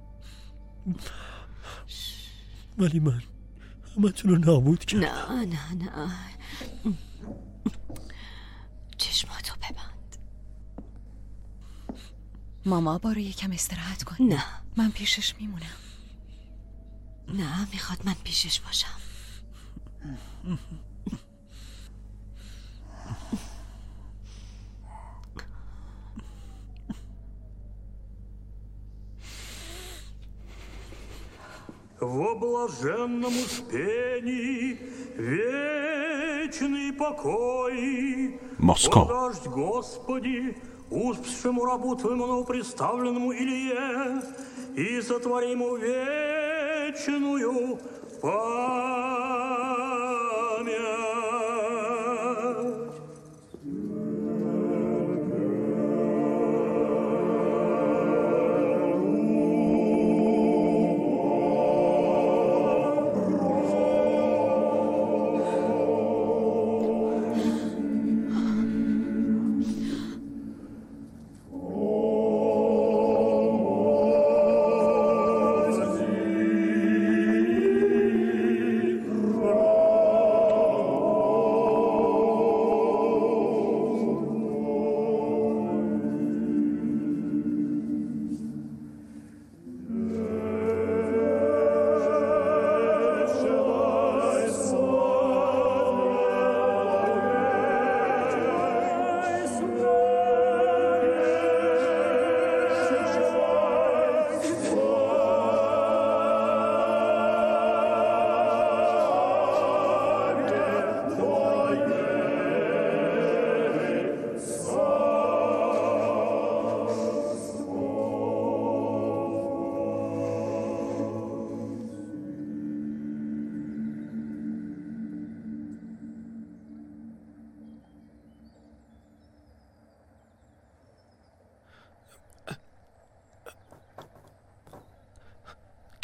ولی من همتون رو نابود کردم. نه چشماتو ببند. ماما برو یکم استراحت کن. نه من پیشش میمونم. نه میخواد من پیشش باشم. Во блаженном успении вечный покой. Москва. Подождь, Господи, успевшему рабу Твоему представленному Илье, и сотвори ему вечную память.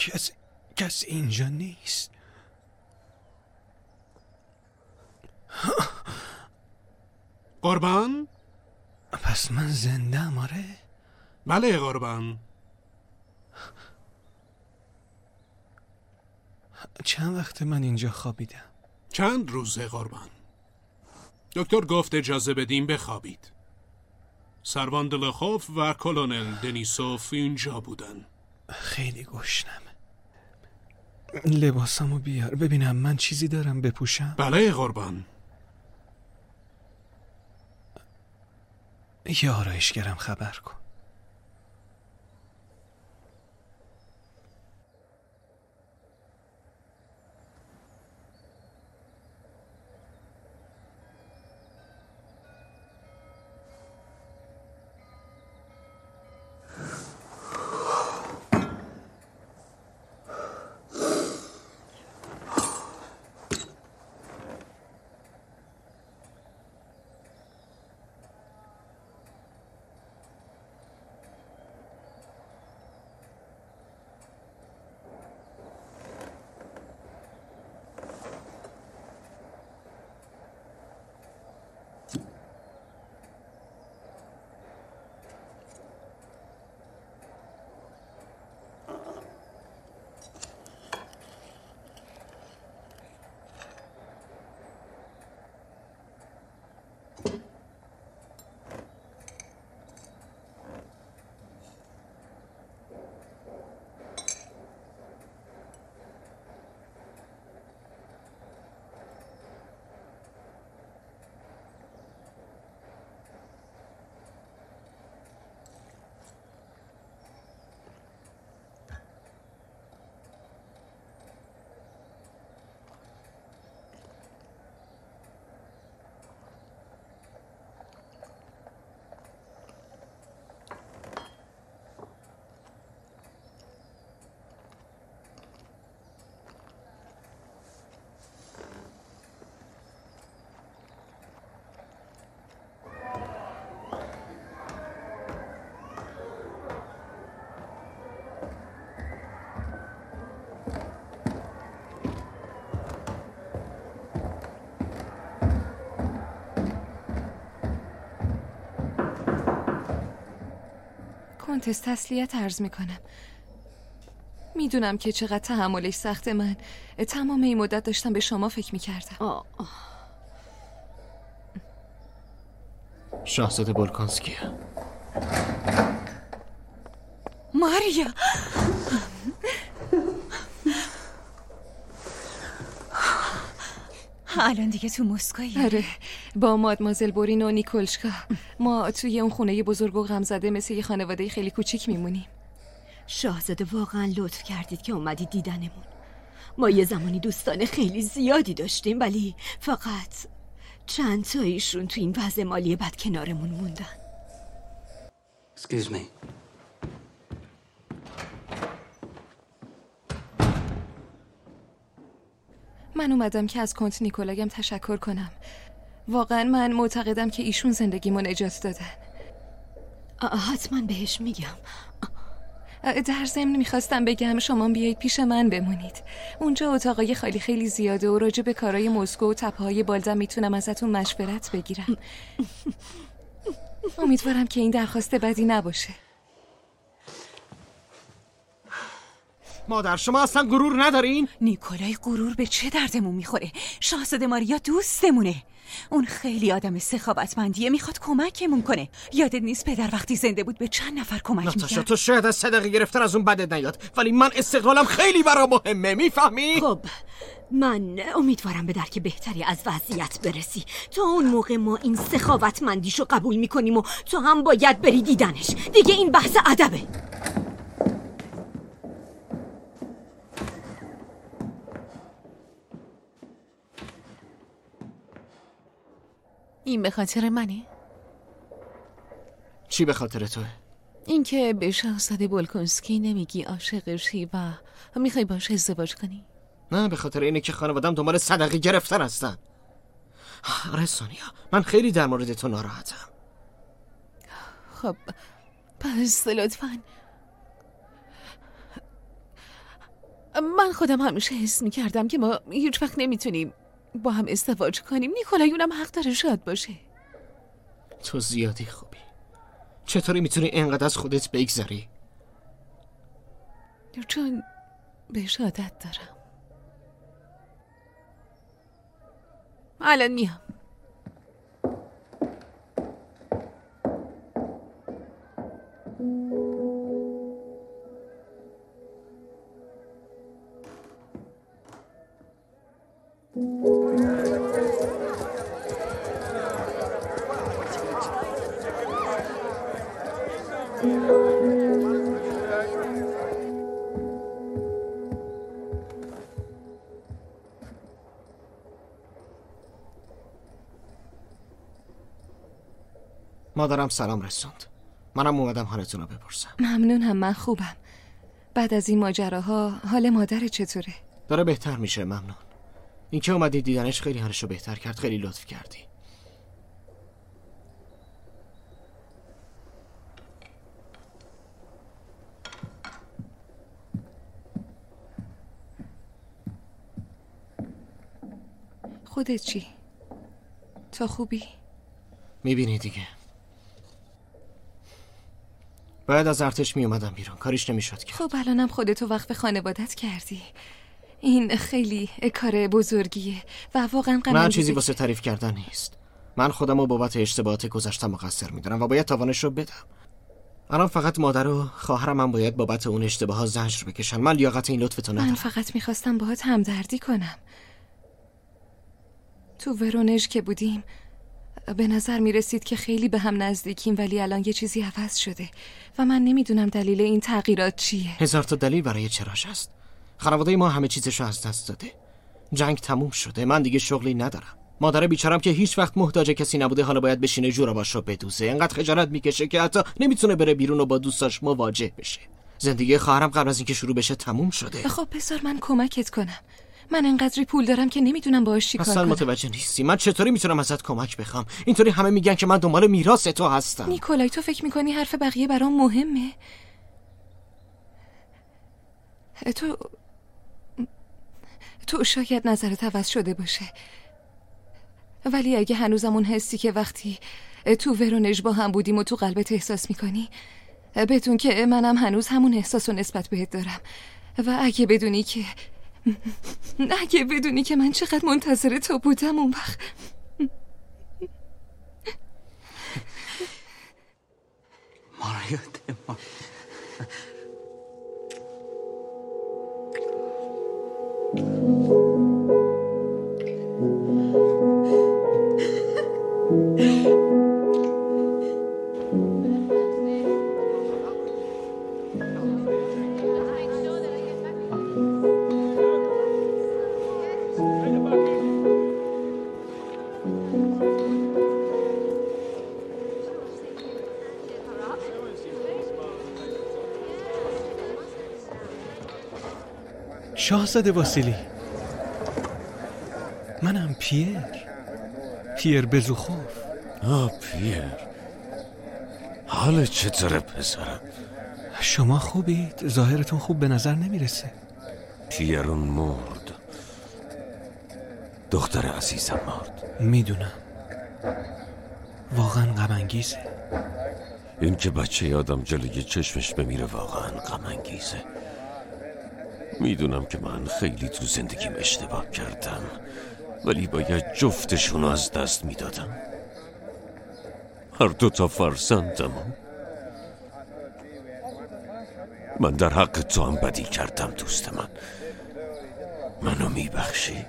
کسی اینجا نیست. قربان؟ پس من زنده ام؟ آره؟ بله قربان. چند وقت من اینجا خوابیدم؟ چند روزه قربان. دکتر گفت اجازه بدیم بخوابید. سروان دلخوف و کلونل دنیسوف اینجا بودن. خیلی گشنم. لباسمو بیار ببینم من چیزی دارم بپوشم. بله قربان. یه آرایشگرم خبر کن. کنتس تسلیت عرض میکنم. میدونم که چقدر تحملش سخته. من تمام این مدت داشتم به شما فکر میکردم. شاهزاده بولکانسکی. ماریا الان دیگه تو مسکویی؟ آره، با مادمازل بورین و نیکولشکا ما توی اون خونه بزرگ و غمزده مثل یه خانواده خیلی کوچیک میمونیم. شاهزاده واقعا لطف کردید که اومدید دیدنمون. ما یه زمانی دوستان خیلی زیادی داشتیم ولی فقط چند تاییشون تو این وضع مالی بد کنارمون موندن. Excuse me. من اومدم که از کنت نیکولایم تشکر کنم. واقعا من معتقدم که ایشون زندگیمون نجات دادن. حتما بهش میگم. در ضمن میخواستم بگم شما بیایید پیش من بمونید. اونجا اتاقای خالی خیلی زیاده و راجع به کارهای مسکو و تپه‌های بالزم میتونم ازتون مشورت بگیرم. امیدوارم که این درخواست بدی نباشه. مادر شما اصلا غرور ندارین؟ نیکولای غرور به چه دردمون میخوره؟ شاهزاده ماریا دوستمونه. اون خیلی آدم سخاوتمندیه، میخواد کمکمون کنه. یادت نیست پدر وقتی زنده بود به چند نفر کمک میکرد؟ تو شاید از صدقه گرفتن از اون بدت نیاد، ولی من استقلالم خیلی برام مهمه، میفهمی؟ خب من امیدوارم به درک بهتری از وضعیت برسی. تا اون موقع ما این سخاوتمندیشو قبول میکنیم و تو هم باید بری دیدنش. دیگه این بحث ادبه. این به خاطر منه؟ چی به خاطر توه؟ اینکه به شاهزاده بولکونسکی نمیگی عاشقشی و میخوای باش ازدواج کنی؟ نه، به خاطر اینه که خانوادم دنبال صدقه گرفتن هستن. آره سونیا، من خیلی در مورد تو ناراحتم. خب پس لطفاً من خودم همیشه حس می‌کردم که ما هیچ وقت نمیتونیم با هم ازدواج کنیم. نیکولای اونم حق داره شاد باشه. تو زیادی خوبی. چطوری میتونی اینقدر از خودت بگذری؟ چون بهش عادت دارم. الان میام. مادرم سلام رسوند. منم اومدم حالتون رو بپرسم. ممنونم، من خوبم. بعد از این ماجراها حال مادر چطوره؟ داره بهتر میشه، ممنون. اینکه اومدی دیدنش خیلی حالشو بهتر کرد. خیلی لطف کردی. خودت چی؟ تو خوبی؟ میبینی دیگه. باید از ارتش میومدم بیرون، کاریش نمیشد که. خب الانم خودتو وقف خانوادت کردی. این خیلی کار بزرگیه و واقعا من چیزی واسه تعریف کردن نیست. من خودمو بابت اشتباهات گذشتم مقصر میدونم و باید تاوانش رو بدم. الان فقط مادر و خواهرم هم باید بابت اون اشتباهات زجر بکشن. من لیاقت این لطفتو ندارم. من فقط میخواستم باهات همدردی کنم. تو ورونژ که بودیم به نظر میرسید که خیلی به هم نزدیکیم، ولی الان یه چیزی عوض شده و من نمیدونم دلیل این تغییرات چیه. هزار تا دلیل برای چراش هست. خانواده ما همه چیزشو از دست داده. جنگ تموم شده، من دیگه شغلی ندارم. مادر بیچارم که هیچ وقت محتاج کسی نبوده حالا باید بشینه جوراباشو بدوزه. اینقدر خجالت میکشه که حتی نمیتونه بره بیرون و با دوستاش مواجه بشه. زندگی خواهرم قبل از اینکه شروع بشه تموم شده. خب بذار من کمکت کنم. من انقدری پول دارم که نمیدونم باهاش چیکار کنم. اصلا متوجه نیستی. من چطوری میتونم ازت کمک بخوام؟ اینطوری همه میگن که من دنبال میراث تو هستم. نیکولای تو فکر میکنی حرف بقیه برام مهمه؟ تو شاید نظرت عوض شده باشه، ولی اگه هنوزم اون حسی که وقتی تو ورونژ با هم بودیم و تو قلبت احساس میکنی، بدون که منم هنوز همون احساس و نسبت بهت دارم. و اگه بدونی که من چقدر منتظر تو بودم، اون وقت ماریا شاهزاده واسیلی، منم پیر بزوخوف. پیر، حالت چطوره پسرم؟ شما خوبید؟ ظاهرتون خوب به نظر نمیرسه. پیرون مرد، دختر عزیزم مرد. میدونم، واقعا غم انگیزه. این که بچه آدم جلوی چشمش بمیره واقعا غم انگیزه. میدونم که من خیلی تو زندگیم اشتباه کردم، ولی باید جفتشون رو از دست میدادم. هر دو تا فرزندم. من در حق تو هم بدی کردم دوست من. منو میبخشی؟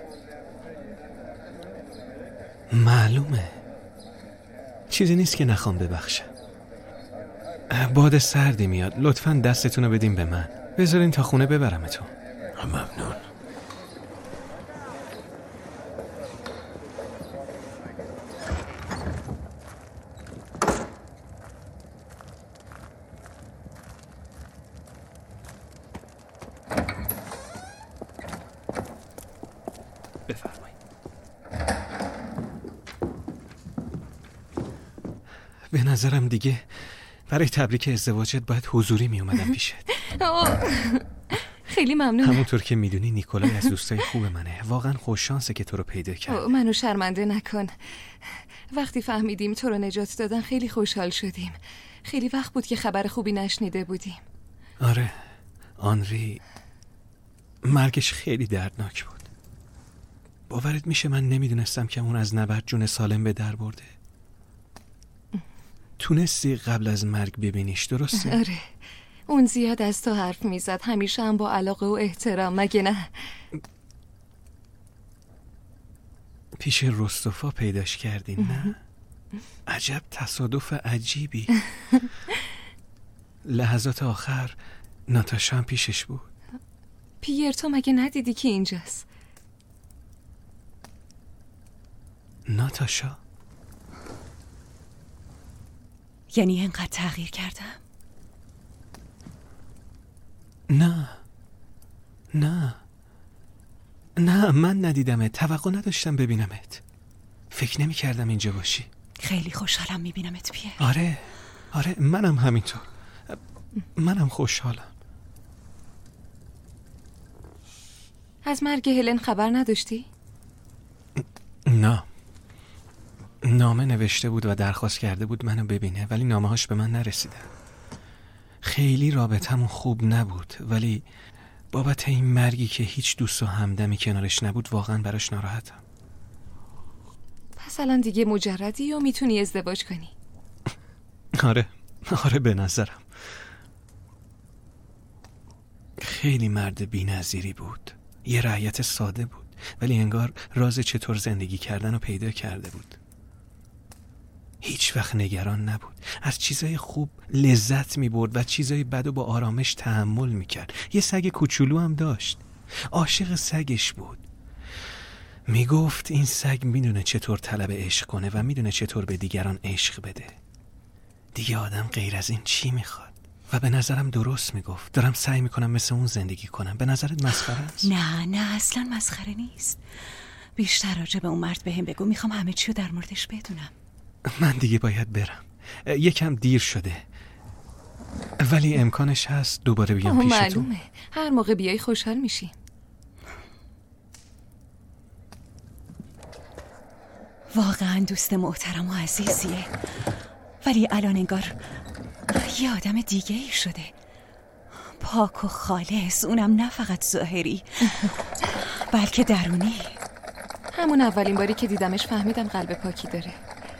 معلومه، چیزی نیست که نخوام ببخشم. باد سردی میاد، لطفاً دستتون رو بدین به من. بذارین تا خونه ببرمتون. ممنون. بفرمایید. به نظرم دیگه برای تبریک ازدواجت باید حضوری می اومدم پیشت. خیلی ممنون. همونطور که میدونی نیکولای از دوستای خوب منه. واقعا خوش شانسه که تو رو پیدا کرد. منو شرمنده نکن. وقتی فهمیدیم تو رو نجات دادن خیلی خوشحال شدیم. خیلی وقت بود که خبر خوبی نشنیده بودیم. آره، آنری مرگش خیلی دردناک بود. باورت میشه من نمیدونستم که اون از نبرد جون سالم به در برده. تونستی قبل از مرگ ببینیش، درسته؟ آره، اون زیاد از تو حرف میزد، همیشه هم با علاقه و احترام، مگه نه؟ پیش رستوفا پیداش کردین، نه؟ عجب تصادف عجیبی. لحظات آخر ناتاشا هم پیشش بود. پیر، تو مگه ندیدی که اینجاست؟ ناتاشا؟ یعنی اینقدر تغییر کردم؟ نه من ندیدمت. توقع نداشتم ببینمت. فکر نمی کردم اینجا باشی. خیلی خوشحالم میبینمت پیر. آره منم همینطور. منم خوشحالم. از مرگ هلن خبر نداشتی؟ نه. نامه نوشته بود و درخواست کرده بود منو ببینه، ولی نامه هاش به من نرسیدن. خیلی رابطمون خوب نبود، ولی بابت این مرگی که هیچ دوست و همدمی کنارش نبود واقعا براش ناراحتم. پس الان دیگه مجردی و میتونی ازدواج کنی؟ آره به نظرم. خیلی مرد بی‌نظیری بود. یه رعیت ساده بود، ولی انگار راز چطور زندگی کردن رو پیدا کرده بود. هیچ وقت نگران نبود. از چیزای خوب لذت می برد و چیزای بد و با آرامش تحمل می کرد. یه سگ کوچولو هم داشت. عاشق سگش بود. می گفت این سگ می دونه چطور طلب عشق کنه و می دونه چطور به دیگران عشق بده. دیگه آدم غیر از این چی می خواد؟ و به نظرم درست می گفت. دارم سعی می کنم مثل اون زندگی کنم. به نظرت مسخره است؟ نه اصلا مسخره نیست. بیشتر راجع به اون مرد بهم بگو. میخوام همه چی رو در موردش بدونم. من دیگه باید برم. یکم دیر شده، ولی امکانش هست دوباره بیام پیش تو. معلومه، هر موقع بیای خوشحال میشی. واقعا دوست محترم و عزیزیه، ولی الان انگار یه آدم دیگه ای شده. پاک و خالص، اونم نه فقط ظاهری بلکه درونی. همون اولین باری که دیدمش فهمیدم قلب پاکی داره.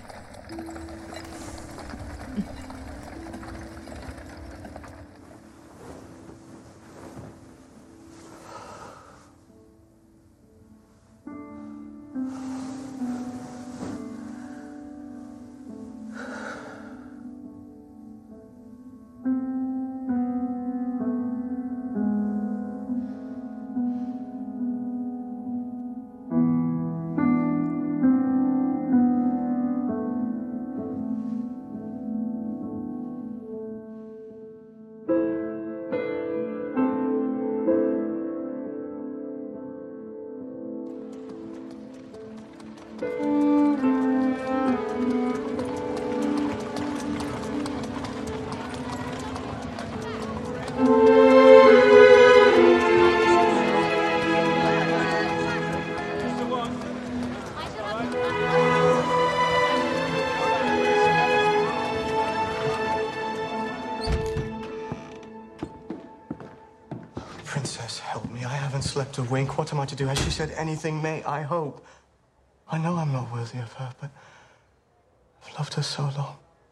Princess, help me. I haven't slept a wink. What am I to do? Has she said anything? May I hope? I know I'm not worthy of her, but I've loved her so long.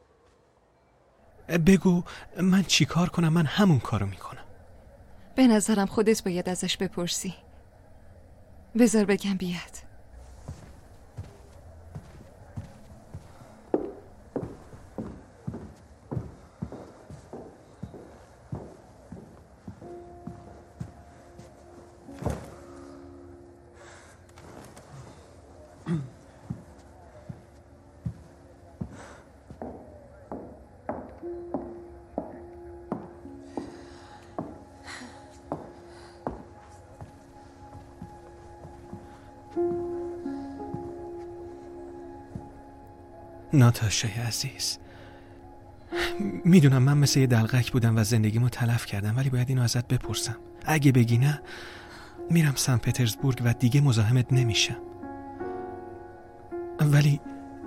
بگو من چی کار کنم؟ من همون کارو میکنم. به نظرم خودت باید ازش بپرسی. بذار بگم بیاد. ناتاشای عزیز، میدونم من مثل یه دلغک بودم و زندگیمو تلف کردم، ولی باید اینو ازت بپرسم. اگه بگی نه میرم سن پترزبورگ و دیگه مزاحمت نمیشم. ولی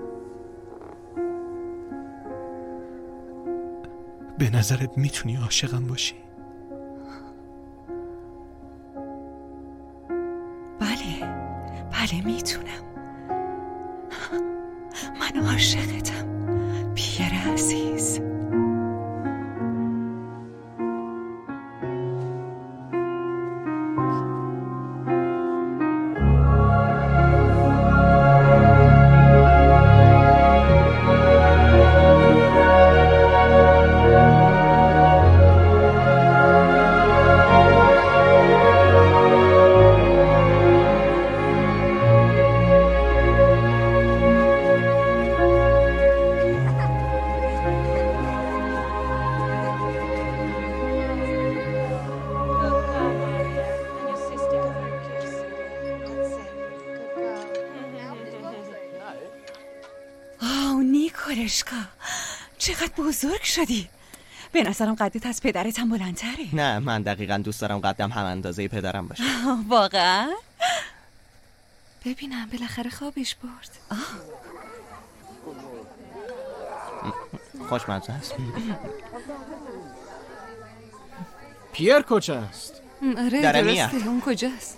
به نظرت میتونی عاشقم باشی؟ بله میتونم. من عاشقتم پیر عزیز. نیکولشکا چقدر بزرگ شدی. به نظرم قدت از پدرت هم بلندتره. نه، من دقیقاً دوست دارم قدم هم اندازه پدرم باشه. واقعا؟ ببینم بالاخره خوابش برد. خوشمزه است. پیر کجاست؟ آره درسته، اون کجاست؟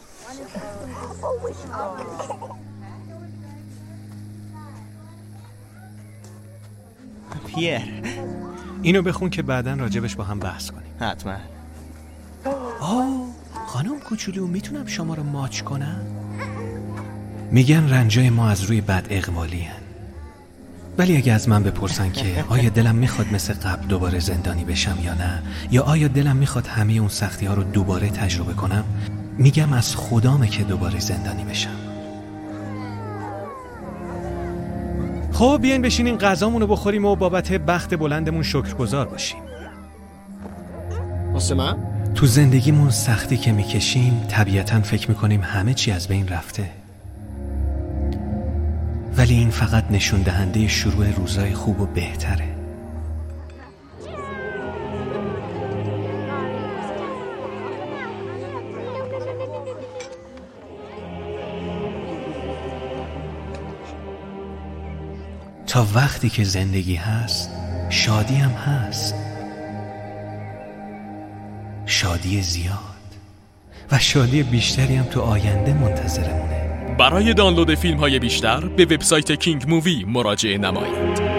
پیر، اینو بخون که بعداً راجبش با هم بحث کنیم. حتما. خانم کوچولو، میتونم شما رو ماچ کنم؟ میگن رنجای ما از روی بد اقوالی هن. ولی اگه از من بپرسن که آیا دلم میخواد مثل قبل دوباره زندانی بشم یا نه، یا آیا دلم میخواد همه اون سختی ها رو دوباره تجربه کنم، میگم از خدامه که دوباره زندانی بشم. خب بیاین بشینین غذامونو بخوریم و بابت بخت بلندمون شکرگزار باشیم. واسه من؟ تو زندگیمون سختی که میکشیم طبیعتاً فکر میکنیم همه چی از بین رفته، ولی این فقط نشون دهنده شروع روزای خوب و بهتره. تا وقتی که زندگی هست شادی هم هست، شادی زیاد، و شادی بیشتری هم تو آینده منتظرمونه. برای دانلود فیلم‌های بیشتر به وبسایت کینگ مووی مراجعه نمایید.